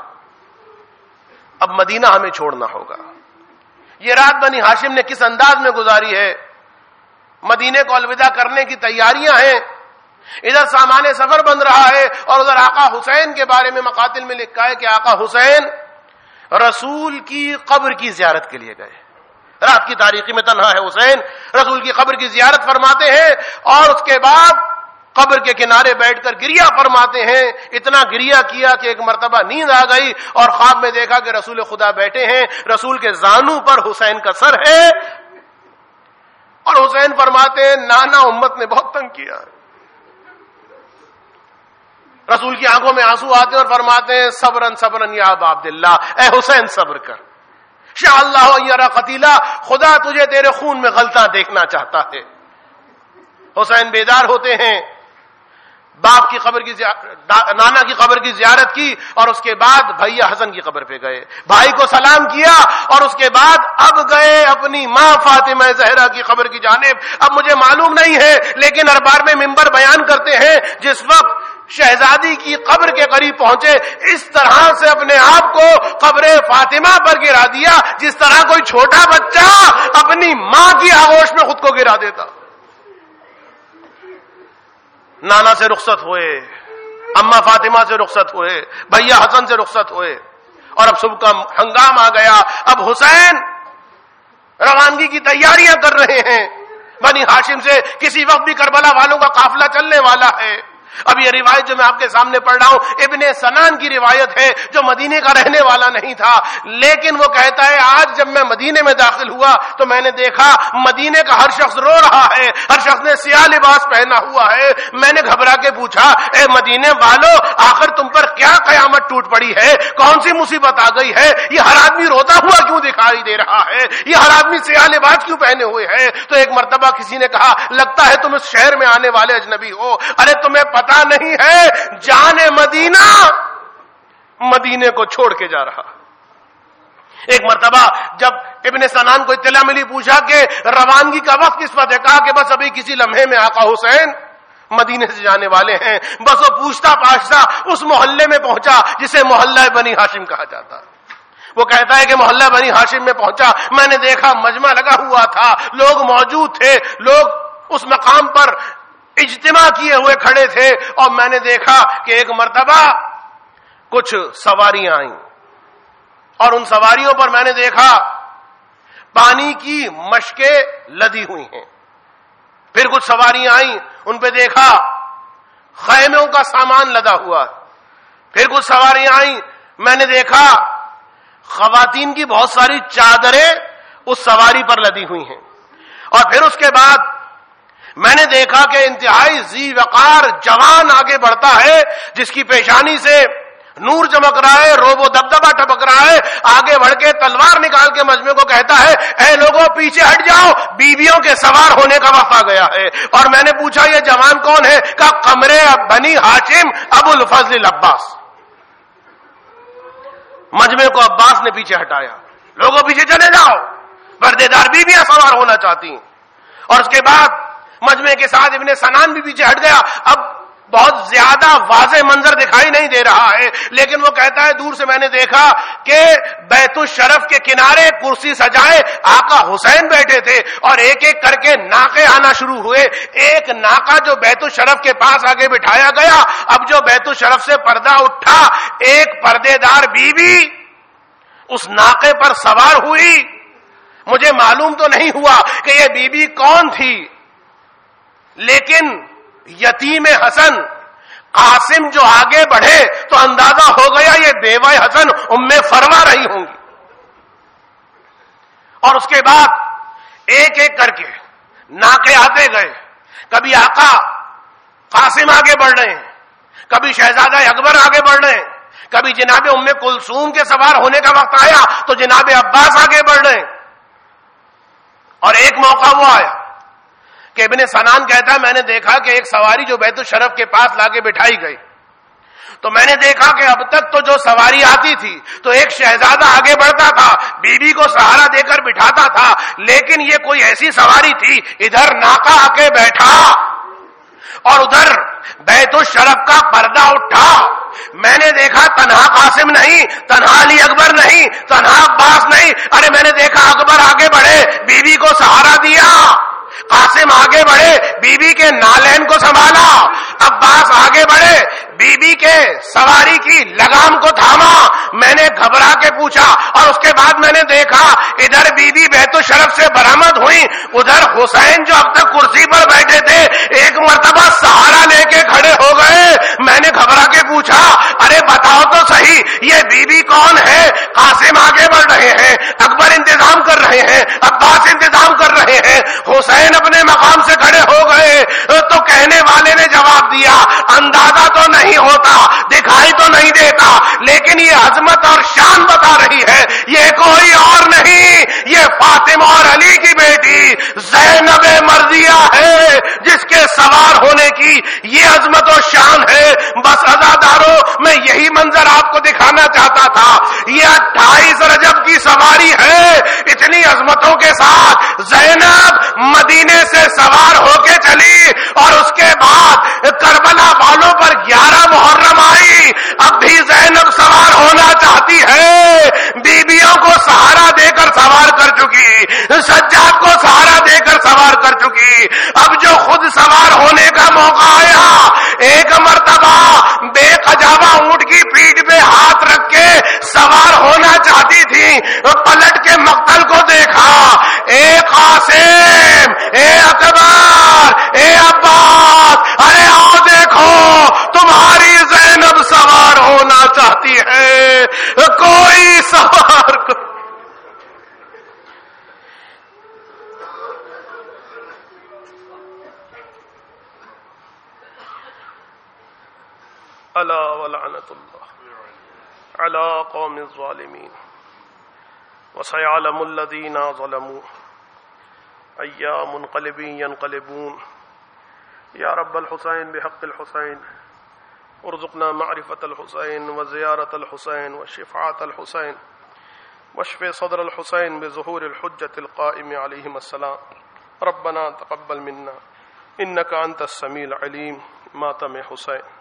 اب مدینہ ہمیں چھوڑنا ہوگا۔ یہ رات بنی ہاشم نے کس انداز میں گزاری ہے، مدینے کو الوداع کرنے کی تیاریاں ہیں، ادھر سامان سفر بن رہا ہے، اور ادھر آقا حسین کے بارے میں مقاتل میں لکھا ہے کہ آقا حسین رسول کی قبر کی زیارت کے لیے گئے۔ رات کی تاریکی میں تنہا ہے حسین، رسول کی قبر کی زیارت فرماتے ہیں، اور اس کے بعد قبر کے کنارے بیٹھ کر گریہ فرماتے ہیں۔ اتنا گریہ کیا کہ ایک مرتبہ نیند آ گئی اور خواب میں دیکھا کہ رسول خدا بیٹھے ہیں، رسول کے زانو پر حسین کا سر ہے، اور حسین فرماتے ہیں نانا امت نے بہت تنگ کیا۔ رسول کی آنکھوں میں آنسو آتے ہیں اور فرماتے ہیں صبرن صبرن یا ابا عبداللہ، اے حسین صبر کر، شاء اللہ یرا قتیلا، خدا تجھے تیرے خون میں غلطاں دیکھنا چاہتا ہے۔ حسین بیدار ہوتے ہیں، باپ کی قبر کی نانا کی قبر کی زیارت کی، اور اس کے بعد بھیا حسن کی قبر پہ گئے، بھائی کو سلام کیا، اور اس کے بعد اب گئے اپنی ماں فاطمہ زہرا کی قبر کی جانب۔ اب مجھے معلوم نہیں ہے لیکن دربار میں منبر بیان کرتے ہیں جس وقت شہزادی کی قبر کے قریب پہنچے، اس طرح سے اپنے آپ کو قبر فاطمہ پر گرا دیا جس طرح کوئی چھوٹا بچہ اپنی ماں کی آغوش میں خود کو گرا دیتا۔ نانا سے رخصت ہوئے، اماں فاطمہ سے رخصت ہوئے، بھیا حسن سے رخصت ہوئے، اور اب صبح کا ہنگام آ گیا۔ اب حسین روانگی کی تیاریاں کر رہے ہیں، بنی ہاشم سے کسی وقت بھی کربلا والوں کا قافلہ چلنے والا ہے۔ اب یہ روایت جو میں آپ کے سامنے پڑھ رہا ہوں ابن سنان کی روایت ہے، جو مدینے کا رہنے والا نہیں تھا، لیکن وہ کہتا ہے آج جب میں مدینے میں داخل ہوا تو میں نے دیکھا مدینے کا ہر شخص رو رہا ہے، ہر شخص نے سیاہ لباس پہنا ہوا ہے۔ میں نے گھبرا کے پوچھا، اے مدینے والو، آخر تم پر کیا قیامت ٹوٹ پڑی ہے؟ کون سی مصیبت آ گئی ہے؟ یہ ہر آدمی روتا ہوا کیوں دکھائی دے رہا ہے؟ یہ ہر آدمی سیاہ لباس کیوں پہنے ہوئے ہے؟ تو ایک مرتبہ کسی نے کہا، لگتا ہے تم اس شہر میں آنے والے اجنبی ہو۔ ارے تمہیں پتہ نہیں ہے جان مدینہ مدینے کو چھوڑ کے جا رہا۔ ایک مرتبہ جب ابن سنان کو اطلاع ملی، پوچھا کہ روانگی کا وقت کس وقت ہے؟ کہا کہ بس ابھی کسی لمحے میں آقا حسین مدینے سے جانے والے ہیں۔ بس وہ پوچھتا پاچھتا اس محلے میں پہنچا جسے محلہ بنی ہاشم کہا جاتا ہے۔ وہ کہتا ہے کہ محلہ بنی ہاشم میں پہنچا، میں نے دیکھا مجمع لگا ہوا تھا، لوگ موجود تھے، لوگ اس مقام پر اجتماع کیے ہوئے کھڑے تھے، اور میں نے دیکھا کہ ایک مرتبہ کچھ سواریاں آئیں، اور ان سواریوں پر میں نے دیکھا پانی کی مشکیں لدی ہوئی ہیں۔ پھر کچھ سواریاں آئیں، ان پہ دیکھا خیموں کا سامان لدا ہوا۔ پھر کچھ سواریاں آئیں، میں نے دیکھا خواتین کی بہت ساری چادریں اس سواری پر لدی ہوئی ہیں۔ اور پھر اس کے بعد میں نے دیکھا کہ انتہائی ذی وقار جوان آگے بڑھتا ہے، جس کی پیشانی سے نور چمک رہا ہے، روب و دبدبا ٹپک رہا ہے، آگے بڑھ کے تلوار نکال کے مجمع کو کہتا ہے، اے لوگوں پیچھے ہٹ جاؤ، بیویوں کے سوار ہونے کا وقت آ گیا ہے۔ اور میں نے پوچھا یہ جوان کون ہے؟ کہا قمر بنی ہاشم ابو الفضل عباس۔ مجمع کو عباس نے پیچھے ہٹایا، لوگوں پیچھے چلے جاؤ، پردے دار بیویاں سوار ہونا چاہتی ہیں۔ اور اس کے بعد مجمع کے ساتھ ابن سنان بھی پیچھے ہٹ گیا۔ اب بہت زیادہ واضح منظر دکھائی نہیں دے رہا ہے، لیکن وہ کہتا ہے دور سے میں نے دیکھا کہ بیت الشرف کے کنارے کرسی سجائے آقا حسین بیٹھے تھے، اور ایک ایک کر کے ناقے آنا شروع ہوئے۔ ایک ناقہ جو بیت الشرف کے پاس آگے بٹھایا گیا، اب جو بیت الشرف سے پردہ اٹھا، ایک پردے دار بیوی اس ناقے پر سوار ہوئی۔ مجھے معلوم تو نہیں ہوا کہ یہ بیوی کون تھی، لیکن یتیم حسن قاسم جو آگے بڑھے تو اندازہ ہو گیا یہ بیوہ حسن ام فروا رہی ہوں گی۔ اور اس کے بعد ایک ایک کر کے ناقے آتے گئے، کبھی آقا قاسم آگے بڑھ رہے ہیں، کبھی شہزادہ اکبر آگے بڑھ رہے ہیں، کبھی جناب ام کلثوم کے سوار ہونے کا وقت آیا تو جناب عباس آگے بڑھ رہے ہیں۔ اور ایک موقع وہ آیا کہ ابن سنان کہتا ہے میں نے دیکھا کہ ایک سواری جو بیت الشرف کے پاس لا کے بٹھائی گئی، تو میں نے دیکھا کہ اب تک تو جو سواری آتی تھی تو ایک شہزادہ آگے بڑھتا تھا، بیوی کو سہارا دے کر بٹھاتا تھا، لیکن یہ کوئی ایسی سواری تھی، ادھر ناقہ آ کے بیٹھا اور ادھر بیت الشرف کا پردہ اٹھا۔ میں نے دیکھا تنہا قاسم نہیں، تنہا علی اکبر نہیں، تنہا عباس نہیں، ارے میں نے دیکھا اکبر آگے بڑھے، بیوی کو سہارا دیا، قاسم آگے بڑھے، بیوی کے نالین کو سنبھالا، عباس آگے بڑھے، بیوی کے سواری کی لگام کو تھاما۔ میں نے گھبرا کے پوچھا، اور اس کے بعد میں نے دیکھا ادھر بیوی بیت الشرف سے برآمد ہوئی، ادھر حسین جو اب تک کرسی پر بیٹھے تھے ایک مرتبہ سہارا لے کے کھڑے ہو گئے۔ میں نے گھبرا کے پوچھا، ارے بتاؤ تو صحیح یہ بیوی کون ہے؟ قاسم آگے بڑھ رہے ہیں، اکبر انتظام کر رہے ہیں، عباس انتظام کر رہے ہیں، حسین اپنے مقام سے کھڑے ہو گئے۔ تو کہنے والے نے جواب دیا، اندازہ تو نہیں ہوتا، دکھائی تو نہیں دیتا، لیکن یہ عظمت اور شان بتا رہی ہے، یہ کوئی اور نہیں، یہ فاطمہ اور علی کی بیٹی زینب مرضیہ ہے، جس کے سوار ہونے کی یہ عظمت و شان ہے۔ بس عزادارو، میں یہی منظر آپ کو دکھانا چاہتا تھا۔ یہ 28 رجب کی سواری ہے، اتنی عظمتوں کے ساتھ زینب مدینے سے سوار ہو کے چلی، اور اس کے بعد کربلا والوں پر 11 سجاد کو سہارا دے کر سوار کر چکی، اب جو خود سوار ہونے کا موقع آیا، ایک مرتبہ بے قجابہ اونٹ کی پیٹھ پہ ہاتھ رکھ کے سوار ہونا چاہتی تھی، پلٹ کے مقتل کو دیکھا، اے قاسم، اے اکبر، اے عباس، ارے آؤ دیکھو تمہاری زینب سوار ہونا چاہتی ہے، کوئی سوار الا ولعنت اللہ علی قوم الظالمین وسيعلم الذين ظلموا أي منقلب ينقلبون یا رب الحسین بحق الحسین ارزقنا معرفة الحسین وزیارة الحسین وشفاعة الحسین واشف صدر الحسین بظہور الحجة القائم علیہم السلام ربنا تقبل منا انك انت السمیع العلیم ماتم حسین.